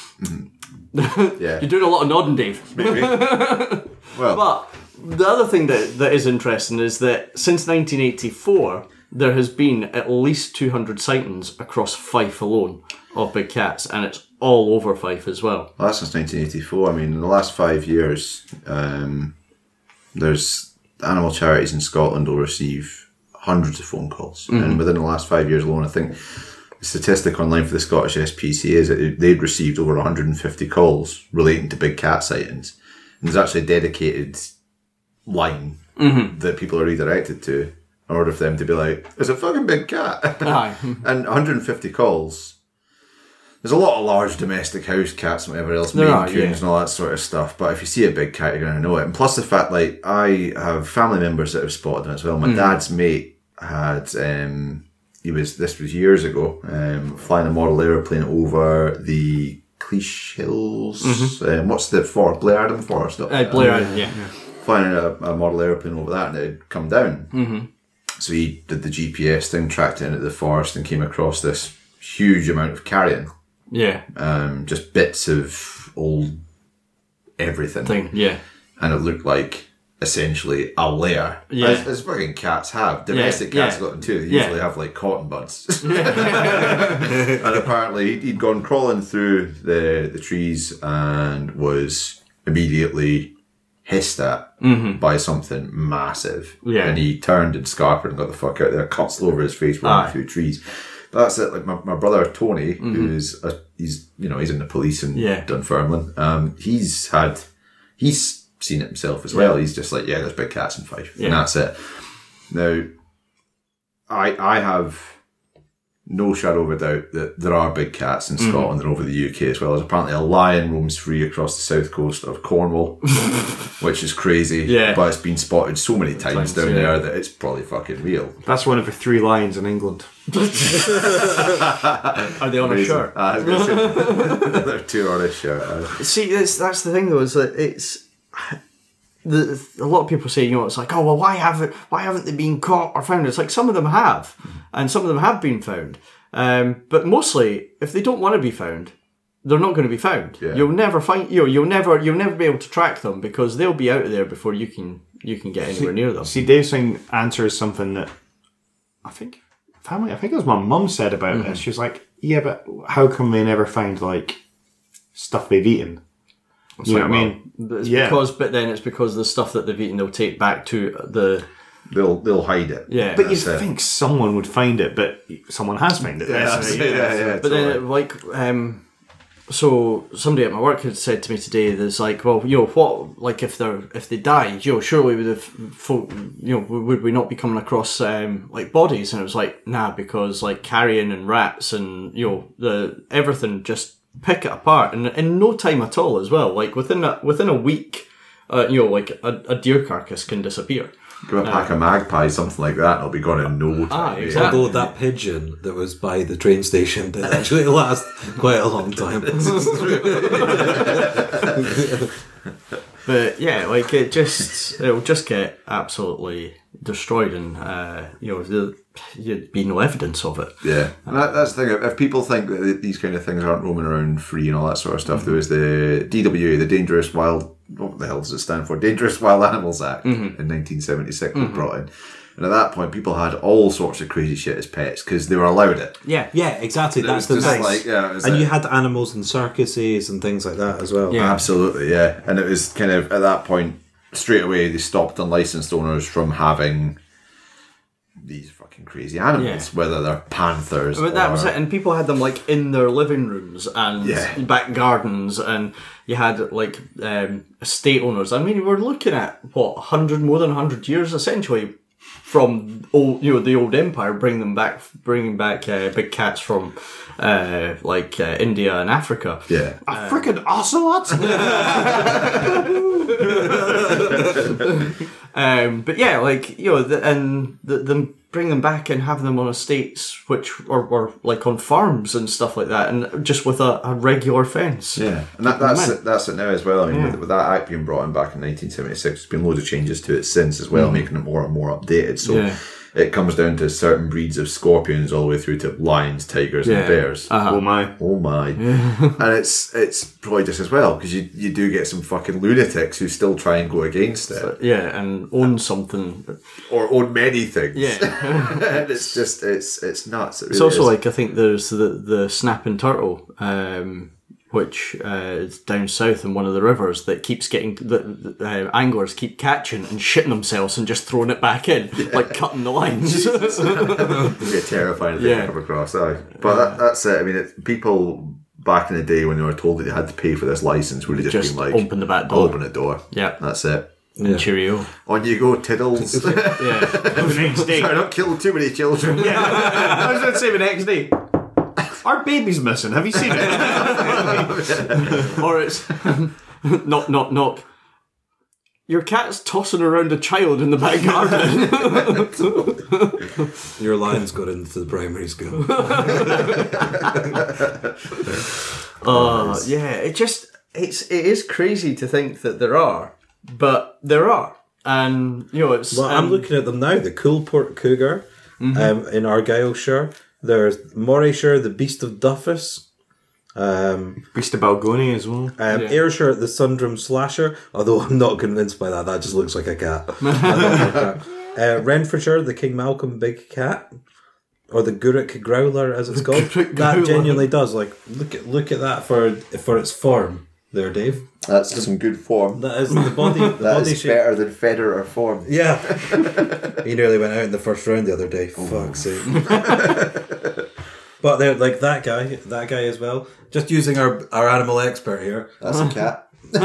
Yeah. You're doing a lot of nodding, Dave. Maybe. Well, But the other thing that is interesting is that since 1984, there has been at least 200 sightings across Fife alone of big cats, and it's all over Fife as well. Well, that's since 1984. I mean, in the last 5 years, there's animal charities in Scotland will receive hundreds of phone calls. And within the last 5 years alone, I think the statistic online for the Scottish SPCA is that they'd received over 150 calls relating to big cat sightings. And there's actually a dedicated line that people are redirected to in order for them to be like, there's a fucking big cat. Aye. And 150 calls. There's a lot of large domestic house cats and whatever else, There Maine are, Coons yeah. and all that sort of stuff. But if you see a big cat, you're going to know it. And plus the fact, like, I have family members that have spotted it as well. My dad's mate had, this was years ago, flying a model aeroplane over the Cleash Hills. What's the forest? Blair Adam Forest. Blair Adam, yeah. Flying a model aeroplane over that, and it had come down. So he did the GPS thing, tracked it into the forest, and came across this huge amount of carrion. Yeah. Just bits of old everything. Thing, yeah. And it looked like essentially a lair. Yeah. As fucking cats have. Domestic cats yeah. got them too. They Yeah. usually have like cotton buds. And apparently he'd gone crawling through the trees and was immediately hissed at by something massive. Yeah. And he turned and scarpered and got the fuck out there, cuts all over his face, running through trees. But that's it. Like my brother Tony, who's he's in the police in Yeah. Dunfermline. He's seen it himself as well. He's just like, yeah, there's big cats in Fife, and that's it. Now, I have no shadow of a doubt that there are big cats in Scotland and over the UK as well. There's apparently a lion roams free across the south coast of Cornwall, which is crazy. Yeah. But it's been spotted so many times down yeah. there that it's probably fucking real. That's one of the 3 lions in England. Are they on a shirt? I was going to say, they're 2 on a shirt. See, that's the thing though, is that it's a lot of people say, it's like, oh well, why haven't they been caught or found? It's like some of them have, and some of them have been found, but mostly if they don't want to be found, they're not going to be found. Yeah. You'll never find you'll never be able to track them because they'll be out of there before you can get anywhere near them. See, Dave's answer is something that I think family. I think it was my mum said about it. She was like, "Yeah, but how come they never find like stuff they've eaten?" You know what I mean? But then it's because the stuff that they've eaten they'll take back to the. They'll hide it. Yeah, But you'd think someone would find it, but someone has found it. But then, like, so somebody at my work had said to me today, "There's like, well, what, like, if they died, surely would we not be coming across like bodies?" And it was like, nah, because like carrion and rats and everything just pick it apart, and in no time at all as well. Like within a week, like a deer carcass can disappear. Go a pack of magpies, something like that, and it'll be gone in no time. Exactly. Although that pigeon that was by the train station did actually last quite a long time. But yeah, like it'll just get absolutely destroyed, and there'd be no evidence of it. Yeah, and that's the thing. If people think that these kind of things aren't roaming around free and all that sort of stuff, there was the DWA, the Dangerous Wild. What the hell does it stand for? Dangerous Wild Animals Act in 1976 was brought in. And at that point, people had all sorts of crazy shit as pets because they were allowed it. Yeah, exactly. That's the nice. And you had animals in circuses and things like that as well. Yeah. Absolutely, yeah. And it was kind of, at that point, straight away, they stopped unlicensed owners from having these fucking crazy animals, whether they're panthers But that was it, and people had them like in their living rooms and back gardens, and you had like estate owners. I mean, we're looking at more than 100 years essentially from the old empire, bringing back big cats from India and Africa. Yeah, a freaking ocelot. But yeah, them bring them back and have them on estates, which or like on farms and stuff like that, and just with a regular fence. Yeah, and that's it now as well. I mean, with that act being brought in back in 1976, there's been loads of changes to it since as well, making it more and more updated. So it comes down to certain breeds of scorpions all the way through to lions, tigers, and bears. Oh my! And it's probably just as well because you do get some fucking lunatics who still try and go against it. And own something or own many things. Yeah, it's just it's nuts. It really it's also is. like, I think there's the snapping turtle, which is down south in one of the rivers that keeps getting the anglers keep catching and shitting themselves and just throwing it back in, like cutting the lines. It'd be a terrifying thing to come across. But that's it. I mean, people back in the day when they were told that they had to pay for this license would have just been like, open the back door. Open the door. Yeah, that's it. And cheerio. On you go, Tiddles. The next day. Try not kill too many children. I was going to say the next day. Our baby's missing. Have you seen it? Or it's knock, knock, knock. Your cat's tossing around a child in the back garden. Your lion's got into the primary school. It is crazy to think that there are, but there are, and it's. Well, I'm looking at them now. The Coolport Cougar, in Argyllshire. There's Morayshire, the Beast of Duffus. Beast of Balgony as well. Ayrshire, the Sundrum Slasher. Although I'm not convinced by that. That just looks like a cat. Renfrewshire, the King Malcolm Big Cat. Or the Gurrick Growler, as it's called. That genuinely does. Like, look at that for its form there, Dave. That's some good form. That is the body. That is better than Federer form. Yeah. He nearly went out in the first round the other day. Fuck's sake. But they're like that guy as well. Just using our animal expert here. That's a cat.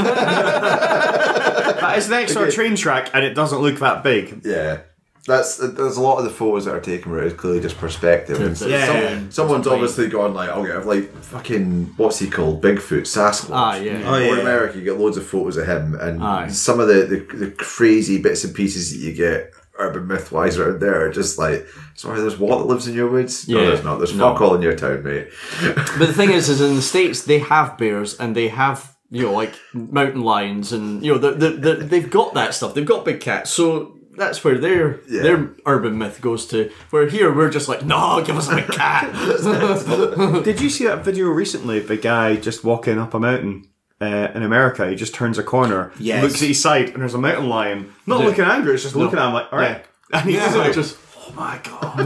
That is next to our train track, and it doesn't look that big. Yeah. There's a lot of the photos that are taken where it's clearly just perspective. Someone's obviously gone like, I'll get like fucking, what's he called? Bigfoot, Sasquatch. In America, you get loads of photos of him, and some of the crazy bits and pieces that you get urban myth-wise around there are just like, sorry, there's what that lives in your woods? No, there's not. There's fuck all in your town, mate. But the thing is in the States, they have bears and they have, like mountain lions, and they've got that stuff. They've got big cats, so that's where their urban myth goes to. Where here we're just like, no, give us a big cat. Did you see that video recently of a guy just walking up a mountain in America? He just turns a corner, looks at his side, and there's a mountain lion. Not looking angry, it's just looking at him like, all right. And he's just Oh my god.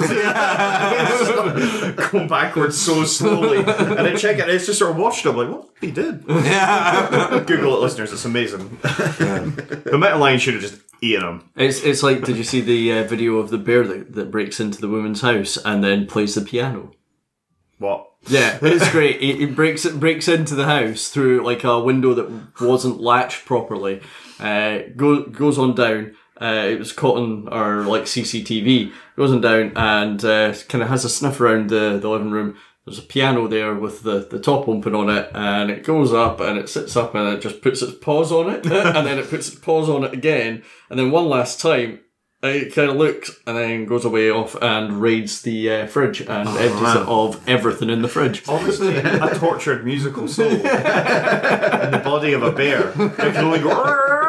Going backwards so slowly. And then check it, it's just sort of watched him like, what? He did. Yeah. Google it, listeners, it's amazing. The mountain lion should have just eaten him. It's like, did you see the video of the bear that breaks into the woman's house and then plays the piano? What? Yeah, it's great. He breaks into the house through like a window that wasn't latched properly. Goes on down. It was caught on our like CCTV. Goes on down and kind of has a sniff around the living room. There's a piano there with the top open on it, and it goes up and it sits up and it just puts its paws on it, and then it puts its paws on it again, and then one last time. It kind of looks and then goes away off and raids the fridge and empties it of everything in the fridge. Obviously, a tortured musical soul in the body of a bear. It can only go.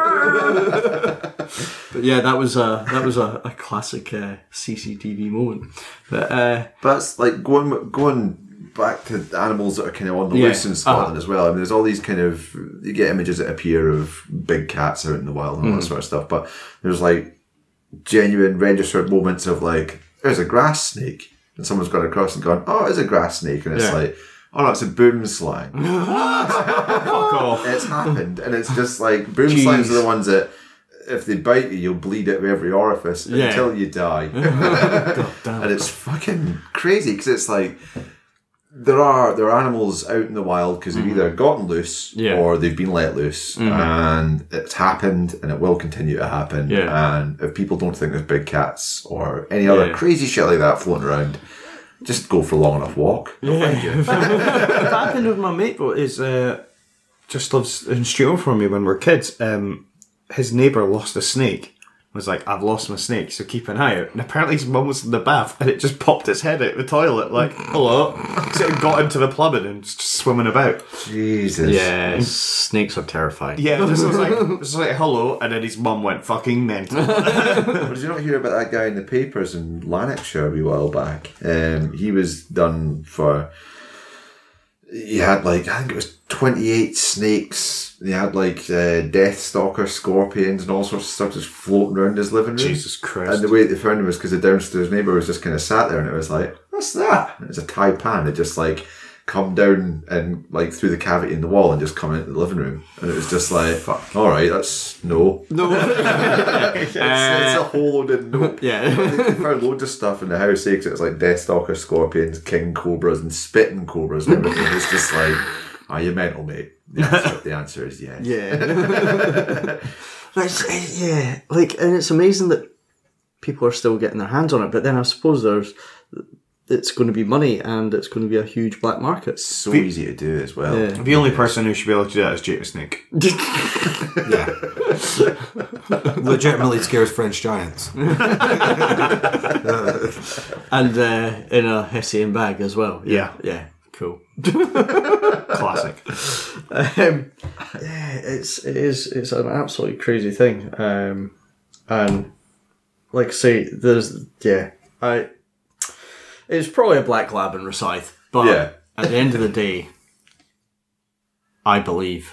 But yeah, that was a classic CCTV moment. But that's like going back to the animals that are kind of on the loose in Scotland as well. I mean, there's all these kind of, you get images that appear of big cats out in the wild and all that sort of stuff, but there's like genuine registered moments of like, there's a grass snake, and someone's gone across and gone, oh, it's a grass snake, and it's like, oh no, it's a boom slime. Fuck off. It's happened, and it's just like, boom slimes are the ones that, if they bite you, you'll bleed out of every orifice until you die. And it's fucking crazy, because it's like, there are animals out in the wild because they've either gotten loose or they've been let loose, and it's happened and it will continue to happen. And if people don't think there's big cats or any other crazy shit like that floating around, just go for a long enough walk. What happened with my mate is just lives in street over from me when we were kids. His neighbour lost a snake. Was like, I've lost my snake, so keep an eye out. And apparently his mum was in the bath, and it just popped its head out of the toilet, like, hello. So it got into the plumbing and just swimming about. Jesus. yeah, snakes are terrifying. Yeah, this was like, hello, and then his mum went fucking mental. Did you not hear about that guy in the papers in Lanarkshire a wee while back? He was done for... He had like, I think it was 28 snakes. He had like death stalker scorpions and all sorts of stuff just floating around his living room. Jesus Christ. And the way they found him was because the downstairs neighbour was just kind of sat there, and it was like, what's that? And it was a taipan. It just like come down and like through the cavity in the wall and just come into the living room. And it was just like, fuck, alright, that's no. it's a whole load of nope. Yeah. They found loads of stuff in the house, because it was like deathstalker scorpions, king cobras, and spitting cobras and everything. It's just like, are you mental, mate? The answer is yes. Yeah. Yeah, like, and it's amazing that people are still getting their hands on it, but then I suppose it's going to be money, and it's going to be a huge black market. It's so easy to do as well. Yeah. The only person who should be able to do that is Jake the Snake. Yeah. Legitimately scares French giants. And in a Hessian bag as well. Yeah. Yeah, cool. Classic. It's an absolutely crazy thing. And like I say, it's probably a black lab in Rosyth, but at the end of the day, I believe.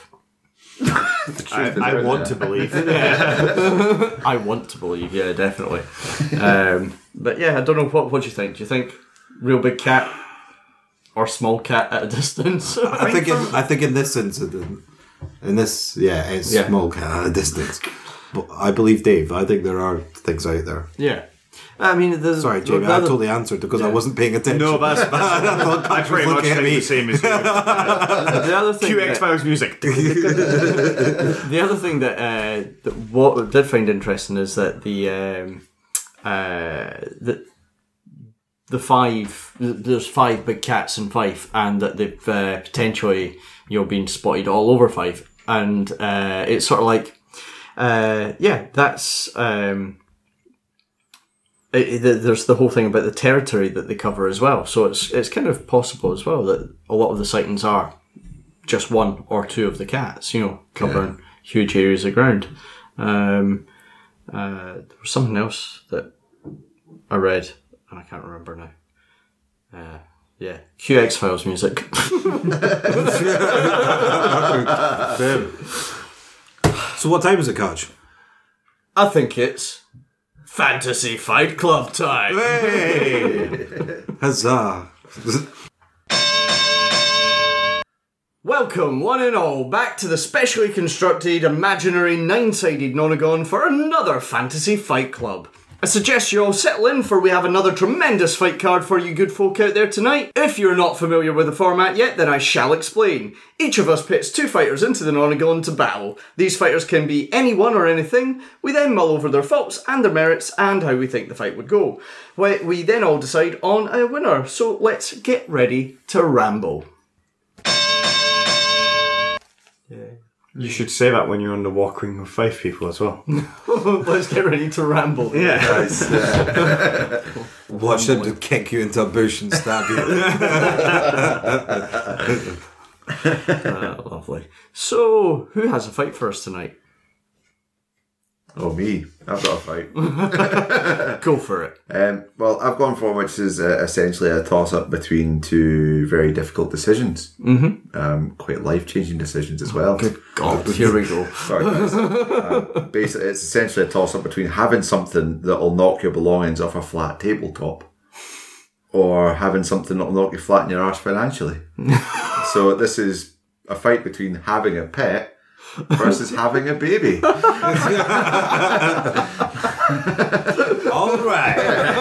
I want to believe. I want to believe, yeah, definitely. But yeah, I don't know, what do you think? Do you think real big cat or small cat at a distance? I think in this incident, it's small cat at a distance. But I believe Dave. I think there are things out there. Yeah. I mean, sorry, Jamie, I totally answered because I wasn't paying attention. No, I pretty much think the same as you. The other thing, QX-Files music. The other thing that what I did find interesting is that there's 5 big cats in Fife, and that they've potentially been spotted all over Fife, and it's sort of like that's. There's the whole thing about the territory that they cover as well. So it's kind of possible as well that a lot of the sightings are just 1 or 2 of the cats, covering huge areas of ground. There was something else that I read, and I can't remember now. QX-Files music. So what time is it, Coach? I think it's Fantasy Fight Club time. Hey! Huzzah! Welcome, one and all, back to the specially constructed, imaginary, nine-sided Nonagon for another Fantasy Fight Club. I suggest you all settle in, for we have another tremendous fight card for you good folk out there tonight. If you're not familiar with the format yet, then I shall explain. Each of us pits two fighters into the Nonagon to battle. These fighters can be anyone or anything. We then mull over their faults and their merits and how we think the fight would go. We then all decide on a winner, so let's get ready to ramble. You should say that when you're on the walk ring with 5 people as well. Let's get ready to ramble. Yeah. Nice. Watch them to kick you into a bush and stab you. Lovely. So, who has a fight for us tonight? Oh, me. I've got a fight. Go for it. Well, I've gone for which is essentially a toss-up between two very difficult decisions. Mm-hmm. Quite life-changing decisions as well. Good God, here we go. Sorry, guys. Basically, it's essentially a toss-up between having something that will knock your belongings off a flat tabletop or having something that will knock you flat in your arse financially. So this is a fight between having a pet versus having a baby. All right.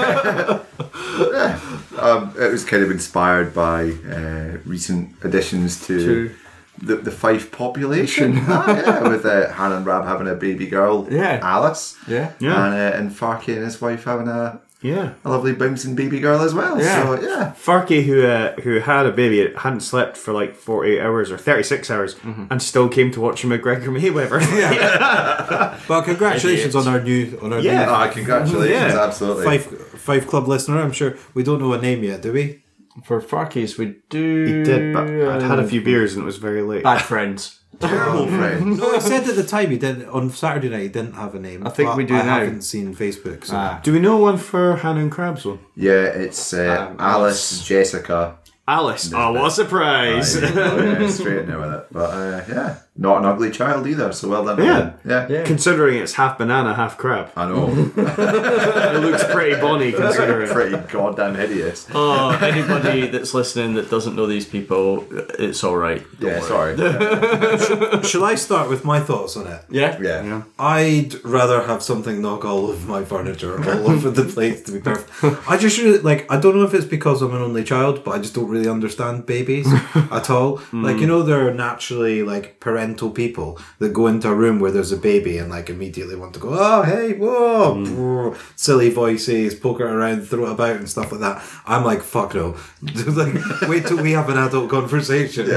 It was kind of inspired by recent additions to the Fife population. With Hannah and Rab having a baby girl, Alice, and Farkey and his wife having a lovely bouncing baby girl as well. So Farkey, who had a baby, hadn't slept for like 48 hours or 36 hours and still came to watch McGregor Mayweather. Well, congratulations on our new congratulations, absolutely. Five Club listener. I'm sure we don't know a name yet, do we? For Farkeys, we do... He did, but I'd had a few beers and it was very late. Bad friends. Terrible friends. No, he said at the time he didn't. On Saturday night, he didn't have a name. I think we do now. I haven't seen Facebook. So. Do we know one for Hannah and Crab's one? Yeah, it's Alice, Jessica. Alice. Oh, what a surprise. Straight in there with it. But not an ugly child either, so well done. Yeah. Considering it's half banana, half crab. I know. It looks pretty bonny considering. Pretty goddamn hideous. Oh, anybody that's listening that doesn't know these people, it's alright. Sorry. Shall I start with my thoughts on it? Yeah? I'd rather have something knock all of my furniture all over the place, to be perfect. I just really, I don't know if it's because I'm an only child, but I just don't really understand babies at all. They're naturally, parental people that go into a room where there's a baby and, immediately want to go, oh, hey, whoa, silly voices, poke it around, throw it about and stuff like that. I'm like, fuck no. Wait till we have an adult conversation.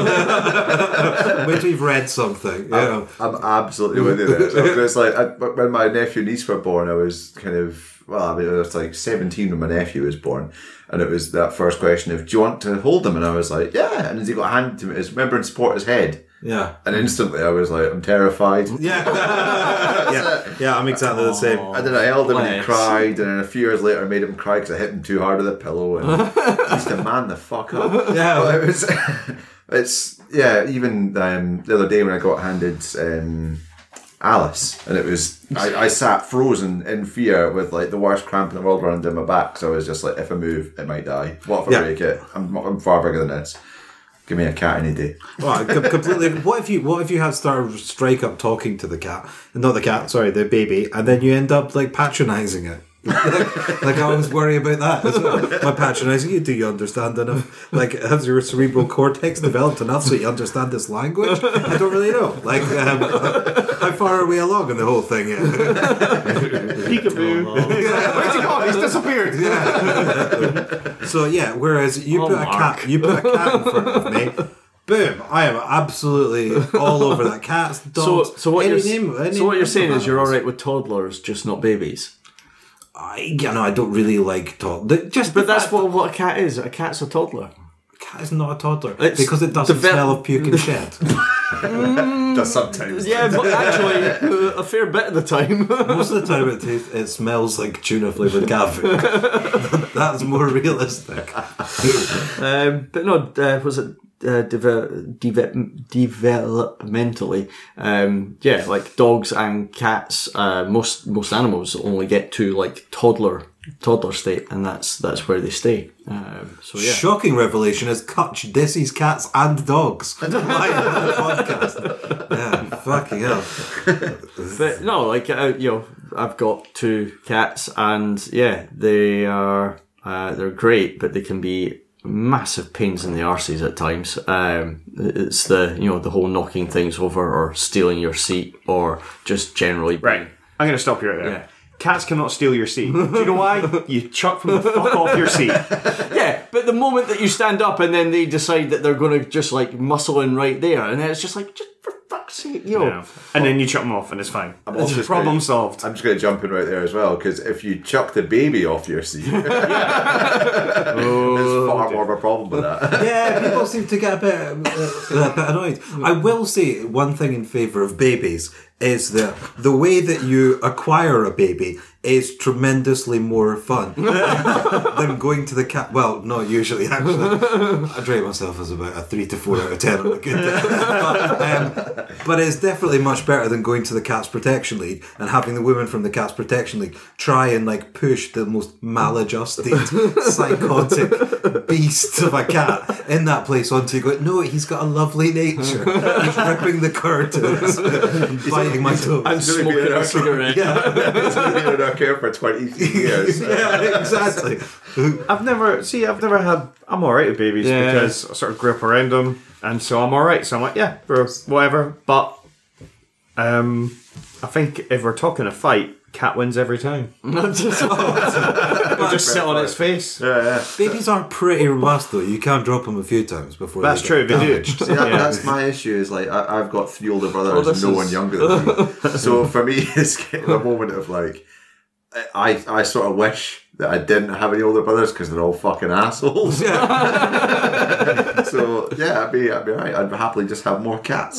Wait till you've read something. I'm absolutely with you there. So it's when my nephew and niece were born, I was kind of, I was 17 when my nephew was born, and it was that first question of, do you want to hold him? And I was like, yeah. And as he got handed to me, remember and support his head. Yeah. And instantly I was like, I'm terrified. Yeah, I'm exactly the same. And then I held him and he cried, and then a few years later I made him cry because I hit him too hard with a pillow, and he used to man the fuck up. Yeah. But it was, even the other day when I got handed Alice, and it was, I sat frozen in fear with the worst cramp in the world running down my back, so I was just like, if I move, it might die. What if I break it? I'm far bigger than this. Give me a cat any day. Well, completely. What if you had started strike up talking to the cat, not the cat, sorry, the baby, and then you end up patronising it? I always worry about that as well. By patronising you, do you understand enough? Has your cerebral cortex developed enough so you understand this language? I don't really know. How far are we along in the whole thing? Peekaboo. Where's he gone? He's disappeared. So whereas you put a cat in front of me. Boom! I am absolutely all over that. Cats, dogs. So what you're saying is you're all right with toddlers, just not babies. I don't really like toddlers. But that's what a cat is. A cat's a toddler. A cat is not a toddler because it doesn't smell of puke and shit. Does sometimes. Yeah, but actually, a fair bit of the time. Most of the time, it smells like tuna flavoured cat food. That's more realistic. But no, was it developmentally. Like dogs and cats, most animals only get to like toddler state, and that's where they stay. So yeah. Shocking revelation is Kutch disses cats and dogs. Live on the podcast. Yeah, fucking hell. But no, like I've got 2 cats, and yeah, they are they're great, but they can be massive pains in the arses at times. It's the whole knocking things over or stealing your seat or just generally Right. I'm going to stop you right there. Yeah. Cats cannot steal your seat. Do you know why? You chuck them the fuck off your seat. Yeah, but the moment that you stand up and then they decide that they're going to just like muscle in right there, and then it's just like, just for fuck's sake, Yeah. And then you chuck them off and it's fine. also just Problem gonna- solved. I'm just going to jump in right there as well, because if you chuck the baby off your seat, there's far more of a problem with that. Yeah, people seem to get a bit annoyed. I will say one thing in favour of babies is that the way that you acquire a baby is tremendously more fun than going to the cat. Well, not usually, actually. I rate myself as about a 3 to 4 out of 10 on a good day. But it's definitely much better than going to the Cats Protection League and having the women from the Cats Protection League try and like push the most maladjusted, psychotic beast of a cat in that place onto you. Go, no, he's got a lovely nature. He's ripping the curtains, biting my toes. and smoking a cigarette. It's going to be in our care for 20 years. Yeah, exactly. I've never had. I'm alright with babies Yeah. because I sort of grew up around them, and so I'm alright. So I'm like, yeah, bro, whatever. But I think if we're talking a fight, cat wins every time. It'll just sit on its face. Yeah. Babies are pretty robust though. You can drop them a few times before. That's they true. get They do. damaged. See, that's my issue. Is like I've got 3 older brothers this and no is- one younger than me. So for me, it's kind of a moment of like, I sort of wish that I didn't have any older brothers because they're all fucking assholes. So yeah, I'd be alright. I'd happily just have more cats.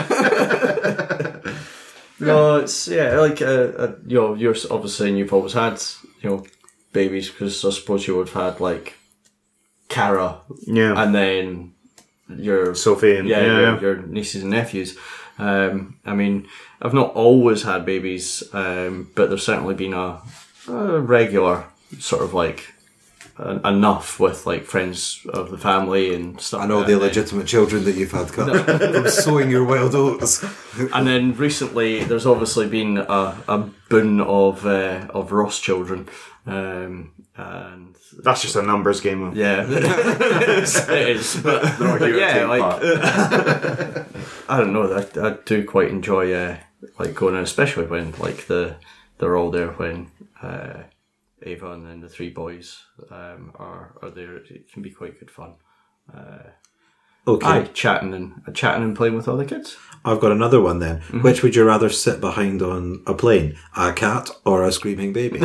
No, it's like you're obviously saying you've always had babies, because I suppose you would have had like Cara, Yeah. and then your Sophie and your nieces and nephews. I mean, I've not always had babies, but there's certainly been a regular sort of like enough with like friends of the family and stuff. And all the illegitimate children that you've had cut from sowing your wild oats. And then recently, there's obviously been a boon of Ross children, and That's just a numbers game. yeah, it is. But They're not here to yeah, take like part. I don't know. I do quite enjoy like going in, especially when like they're all there when Ava and then the 3 boys are there. It can be quite good fun. Okay, Chatting and playing with other kids. I've got another one then. Which would you rather sit behind on a plane? A cat or a screaming baby?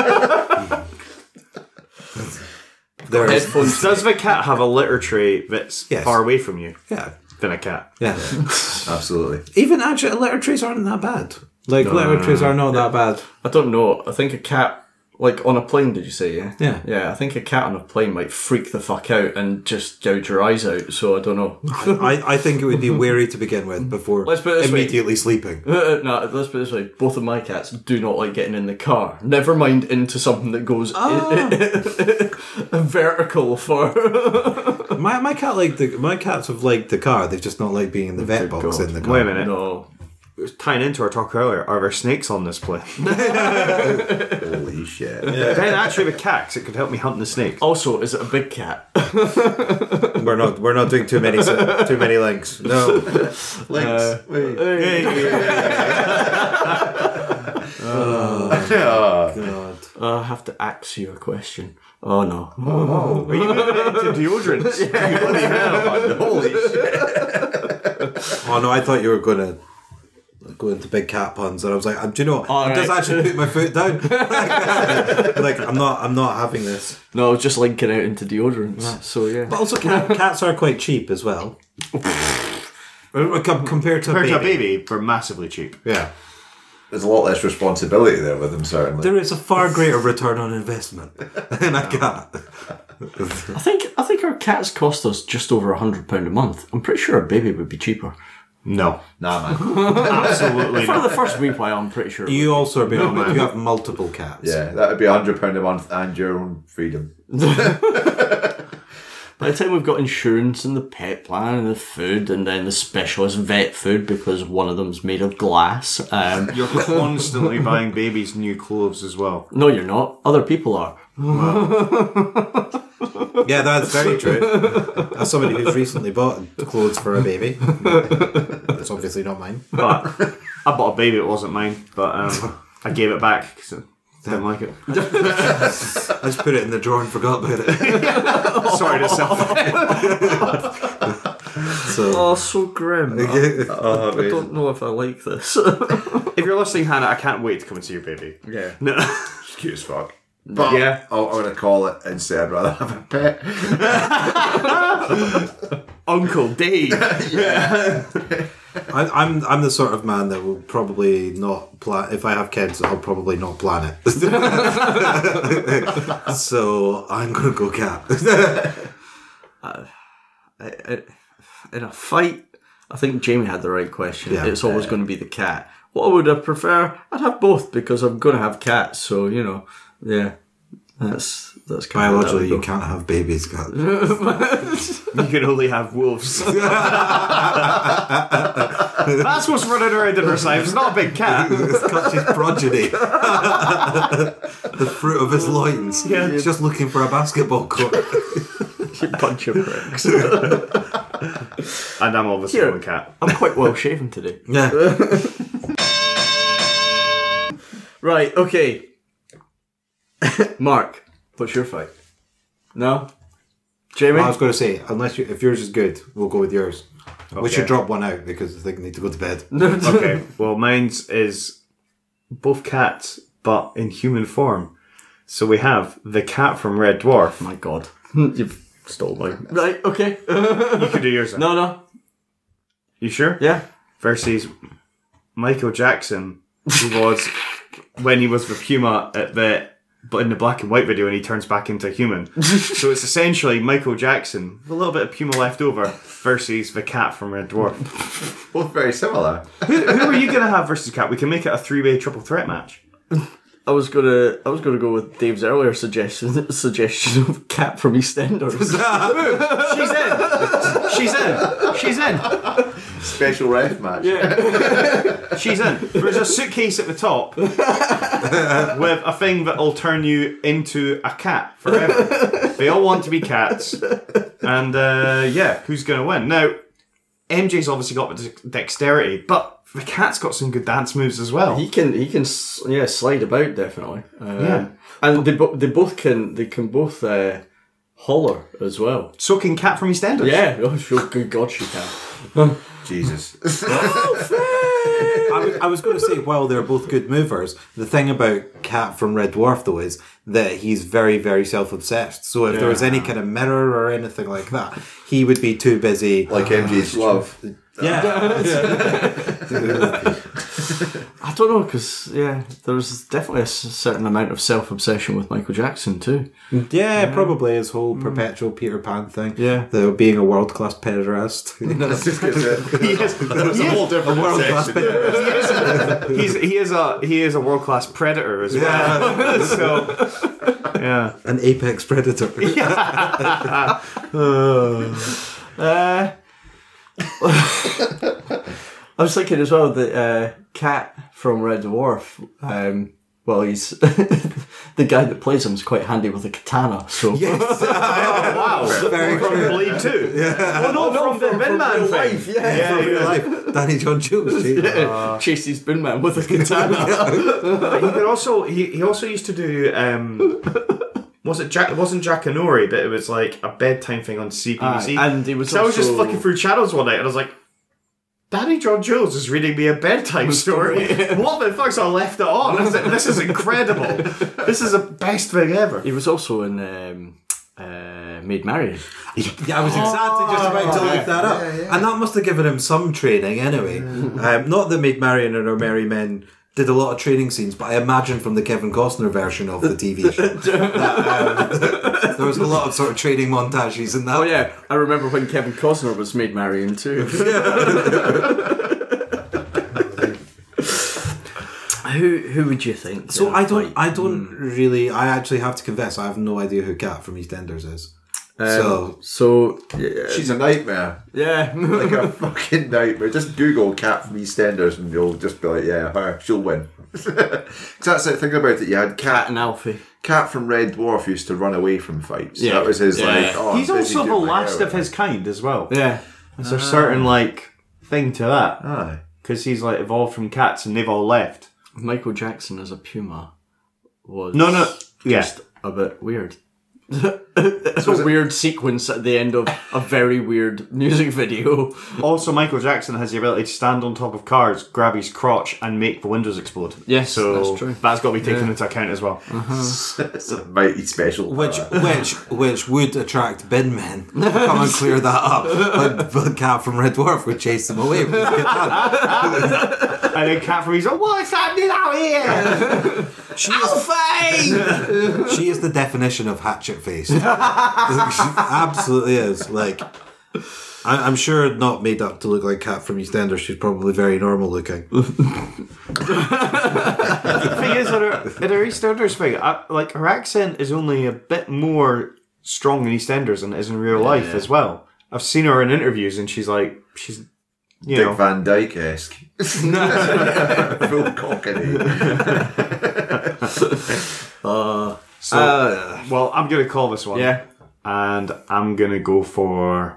There's, Headphones. Does the cat have a litter tray that's Yes. far away from you yeah, than a cat? yeah. Absolutely. Even actually, litter trays aren't that bad. Like, litter trays are not that bad. I don't know. I think a cat, like on a plane, did you say? Yeah. Yeah. Yeah, I think a cat on a plane might freak the fuck out and just gouge your eyes out. So I don't know. I think it would be wary to begin with before Let's put it this way. immediately sleeping. No, let's put it this way. Both of my cats do not like getting in the car. Never mind into something that goes vertical for. My cats have liked the car. They've just not liked being in the vet box God. in the car. Wait a minute. No. Tying into our talk earlier, are there snakes on this plane? Holy shit. Then actually the cat, 'cause it could help me hunt the snakes. Also, is it a big cat? We're not doing too many links. No. Links. Wait. God. I have to ask you a question. Oh no. Are you moving into deodorants? Bloody hell, man. Holy shit. Oh no, I thought you were gonna go into big cat puns, and I was like, do you know? I'm just right. actually putting my foot down. Like I'm not having this. No, I was just linking out into deodorants. So yeah. But also, cats are quite cheap as well. Compared to a Compared to a baby. baby, they're massively cheap. Yeah. There's a lot less responsibility there with them, certainly. There is a far greater return on investment in a cat. I think our cats cost us just over £100 a month. I'm pretty sure a baby would be cheaper. No. Nah, man. Absolutely For not. the first wee while, I'm pretty sure. You also are being honest, you have multiple cats. Yeah, that would be £100 a month and your own freedom. By the time we've got insurance and the pet plan and the food and then the specialist vet food because one of them's made of glass. You're constantly buying babies new clothes as well. No, you're not. Other people are. Yeah, that's very true. As somebody who's recently bought clothes for a baby, it's obviously not mine. But I bought a baby, it wasn't mine. But I gave it back because I didn't like it. I just put it in the drawer and forgot about it. Sorry to self. So Oh, so grim. I don't know if I like this. If you're listening, Hannah, I can't wait to come and see your baby. Yeah. No. It's cute as fuck. But Yeah. I'm going to call it and say I'd rather have a pet. Uncle Dave. I'm the sort of man that will probably not plan. If I have kids, I'll probably not plan it. So I'm gonna go cat. In a fight, I think Jamie had the right question. Yeah. It's always going to be the cat. What would I prefer? I'd have both because I'm going to have cats. So, yeah. That's kind Biologically, of you can't have babies, cat. You can only have wolves. That's what's running around in her side. It's not a big cat. It's Clutch's progeny. The fruit of his loins. Yeah. He's just looking for a basketball court. You bunch of pricks. And I'm obviously Here. a cat. I'm quite well shaven today. Yeah. Right, okay. Mark, what's your fight? No? Jamie? I was going to say, if yours is good, we'll go with yours. We Okay. should drop one out because I think we need to go to bed. Okay, well, mine's is both cats, but in human form. So we have the cat from Red Dwarf. My God. You've stole mine. Right, okay. You could do yours then. No. You sure? Yeah. Versus Michael Jackson, who was, when he was with Puma but in the black and white video, and he turns back into a human. So it's essentially Michael Jackson, with a little bit of Puma left over, versus the cat from Red Dwarf. Both very similar. Who are you going to have versus cat? We can make it a 3-way triple threat match. I was gonna go with Dave's earlier suggestion of Cat from EastEnders. She's in. Special ref match. She's in. There's a suitcase at the top with a thing that'll turn you into a cat forever. They all want to be cats. And who's going to win? Now, MJ's obviously got the dexterity, but the cat's got some good dance moves as well. He can slide about definitely. Yeah. And they both can both holler as well. So can Cat from EastEnders. Yeah. Oh, good God, she can. Jesus. I was going to say, while they're both good movers, the thing about Cat from Red Dwarf, though, is that he's very, very self-obsessed. So if there was any kind of mirror or anything like that, he would be too busy. Like MJ's love. Yeah. I don't know because there's definitely a certain amount of self-obsession with Michael Jackson too. Yeah, probably his whole perpetual Peter Pan thing. Yeah. The being a world-class pederast. That's just good. That's a whole different World-class section. pederast. He is a world class predator as well. So yeah. An apex predator. I was thinking as well that Cat from Red Dwarf. He's the guy that plays him is quite handy with a katana. So Wow. Very From true. Blade 2. Yeah. Oh, no, from the Bin Man thing. yeah. For real life. Danny John Jones. Chases Bin Man with a katana. He also used to do it wasn't Jack Anori, but it was like a bedtime thing on CBBC. And he was So I was just also- flicking through channels one night and I was like, Danny John Jones is reading me a bedtime story. What the fuck's I left it on? I was like, this is incredible. This is the best thing ever. He was also in Maid Marian. Yeah, I was exactly just about to look that up. And that must have given him some training anyway. Not that Maid Marian or Merry Men did a lot of training scenes, but I imagine from the Kevin Costner version of the TV show that, there was a lot of sort of training montages in that. Oh yeah, I remember when Kevin Costner was Maid Marian too. Who would you think? So I don't really. I actually have to confess, I have no idea who Kat from EastEnders is. So yeah, She's a nightmare. yeah. Like a fucking nightmare. Just Google Cat from EastEnders and you'll just be like, yeah, her, she'll win. Because that's it, think about it, you had Cat and Alfie. Cat from Red Dwarf used to run away from fights. Yeah. That was his, Yeah. like, oh, He's I'm busy also the doing my last hair. of his kind as well. Yeah. There's a certain like thing to that Aye. because he's like evolved from cats and they've all left. Michael Jackson as a puma was Yeah. just a bit weird. It's a weird sequence at the end of a very weird music video. Also, Michael Jackson has the ability to stand on top of cars, grab his crotch, and make the windows explode. Yes, so that's true. that's got to be taken into account as well. It's a mighty special. Which would attract bin men. Come and clear that up. But Cat from Red Dwarf would chase them away. With his guitar. And then Cat from he's like, what's happening out here? She is the definition of hatchet face. She absolutely is. Like, I'm sure not made up to look like Cat from EastEnders. She's probably very normal looking. The thing is, in her EastEnders thing, like her accent is only a bit more strong in EastEnders than it is in real life as well. I've seen her in interviews, and she's you Dick know, Van Dyke-esque. Full cockney. well, I'm gonna call this one. Yeah. And I'm gonna go for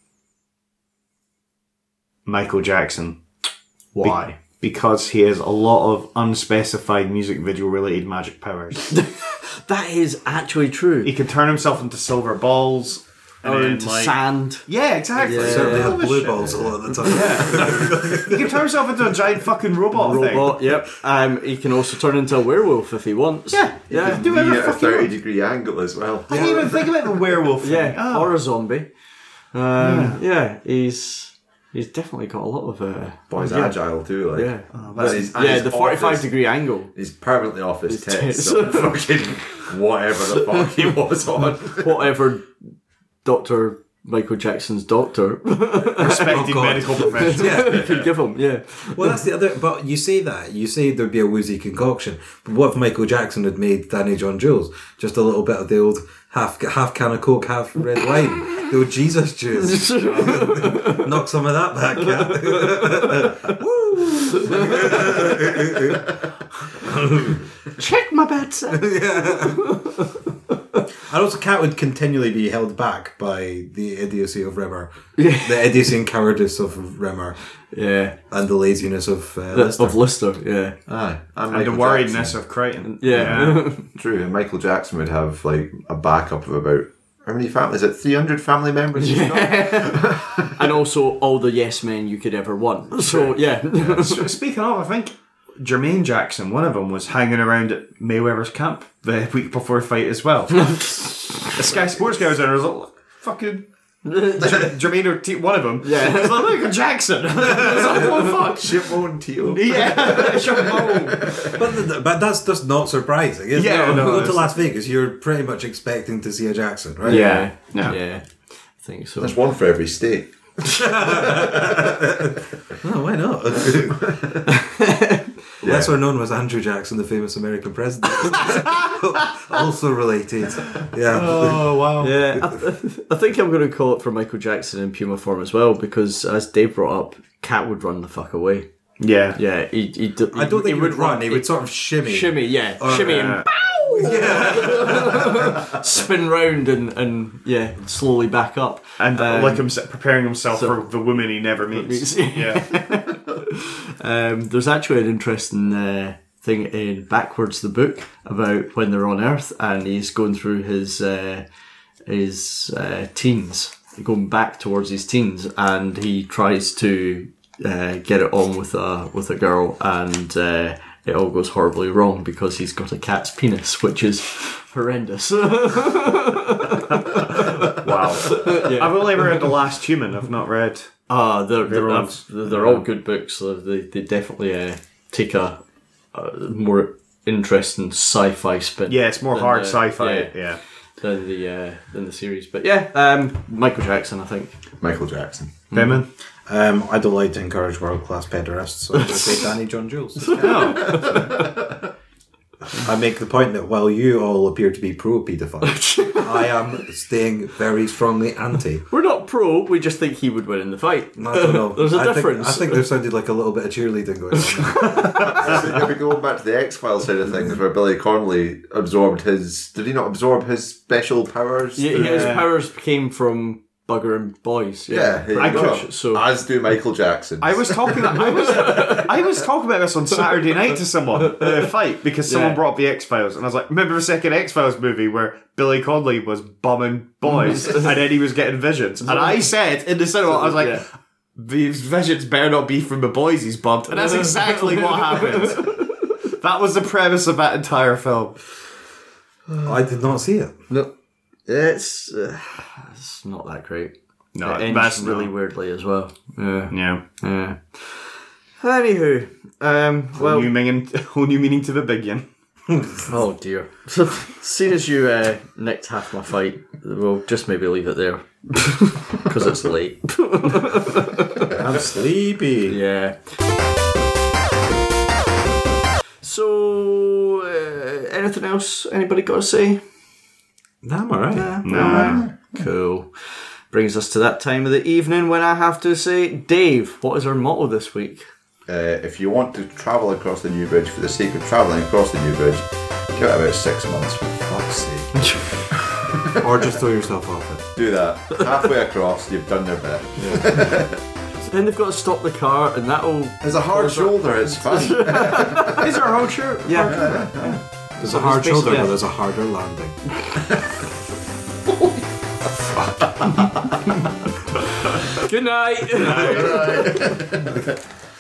Michael Jackson. Why? Because he has a lot of unspecified music video related magic powers. That is actually true. He can turn himself into silver balls. And Or then, into like- sand. Yeah, exactly. Yeah. Certainly had All this blue shit. balls a lot of the time. He can turn himself into a giant fucking robot thing. Robot, yep. He can also turn into a werewolf if he wants. Yeah, Yeah. do Be whatever at the a fuck you want. 30-degree angle as well. I didn't even think about the werewolf thing. Yeah. Oh. Or a zombie. Yeah, he's definitely got a lot of Boy's agile too, like. yeah. And he's The 45 off his- degree angle. He's permanently off his His tits. tits. So fucking whatever the fuck he was on. Whatever Dr. Michael Jackson's doctor Respected God. medical professional. could give him, yeah. Well, that's the other. But you say that. You say there'd be a woozy concoction. But what if Michael Jackson had made Danny John Jules? Just a little bit of the old half can of Coke, half red wine. The old Jesus juice. Knock some of that back, Cat. Check my bed set. And also, Cat would continually be held back by the idiocy of Rimmer. The idiocy and cowardice of Rimmer. Yeah. And the laziness of Lister. Of Lister, yeah. Aye. And the Michael worriedness Jackson. of Crichton. Yeah. True, and Michael Jackson would have like a backup of about how many families? Is it 300 family members? He's got? And also all the yes men you could ever want. So, yeah. So, speaking of, I think Jermaine Jackson, one of them, was hanging around at Mayweather's camp the week before the fight as well. The Sky Sports guy was there and was like, fucking Jermaine or one of them. Yeah. It's like, Michael Jackson. It's like, oh fuck. Shimon Tito. Yeah. Shimon. But that's just not surprising, isn't Yeah, it? When no, you go to it's- Las Vegas, you're pretty much expecting to see a Jackson, right? Yeah. Yeah. I think so. There's one for every state. Oh, why not? Lesser known was Andrew Jackson, the famous American president. Also related. Yeah. Oh, wow. Yeah, I think I'm going to call it for Michael Jackson in Puma form as well, because as Dave brought up, Cat would run the fuck away. Yeah. Yeah, I don't think he would run. He would sort of shimmy. Shimmy, yeah. Shimmy and spin round and yeah, slowly back up. And like him preparing himself so- for the woman he never meets. Yeah. There's actually an interesting thing in Backwards the book about when they're on Earth and he's going through his teens, going back towards his teens, and he tries to get it on with a girl, and it all goes horribly wrong because he's got a cat's penis, which is horrendous. Wow. I've only ever read The Last Human. I've not read. They're ones. all good books. So they definitely take a more interesting sci-fi spin. Yeah, it's more than hard the- sci-fi. Yeah. Than the series. But yeah, Michael Jackson, I think. Michael Jackson. Beman? I don't like to encourage world-class pederasts, so I'm going to say Danny John Jules. I make the point that while you all appear to be pro-paedophile, I am staying very strongly anti. We're not pro, we just think he would win in the fight. I don't know. There's a I difference. I think there sounded like a little bit of cheerleading going on. If we go back to the X-Files side of things, where Billy Connolly absorbed his... Did he not absorb his special powers? Yeah, his powers came from buggering boys. Yeah, here you go. So As do Michael Jackson. I was talking about this on Saturday night to someone in a fight because someone brought up the X-Files and I was like, remember the second X-Files movie where Billy Connolly was bumming boys and then he was getting visions, and I said in the cinema, I was like, these visions better not be from the boys he's bumped, and that's exactly what happened. That was the premise of that entire film. I did not see it. no, it's not that great. No, it that's ends really weirdly as well. Yeah. Yeah. Anywho, Whole new meaning to the big one. oh dear. Seeing as you nicked half my fight, we'll just maybe leave it there because it's late. I'm sleepy. Yeah. So, anything else anybody got to say? Nah, I'm alright. Nah. Cool. Brings us to that time of the evening when I have to say, Dave, what is our motto this week? If you want to travel across the New Bridge for the sake of travelling across the New Bridge, give it about 6 months, for fuck's sake. Or just throw yourself off it. Do that. Halfway across, you've done their bit. So then they've got to stop the car and that'll... There's a hard shoulder, it's fun. Is there a hard shirt? Yeah. There's a hard shoulder, basically- but there's a harder landing. Good night.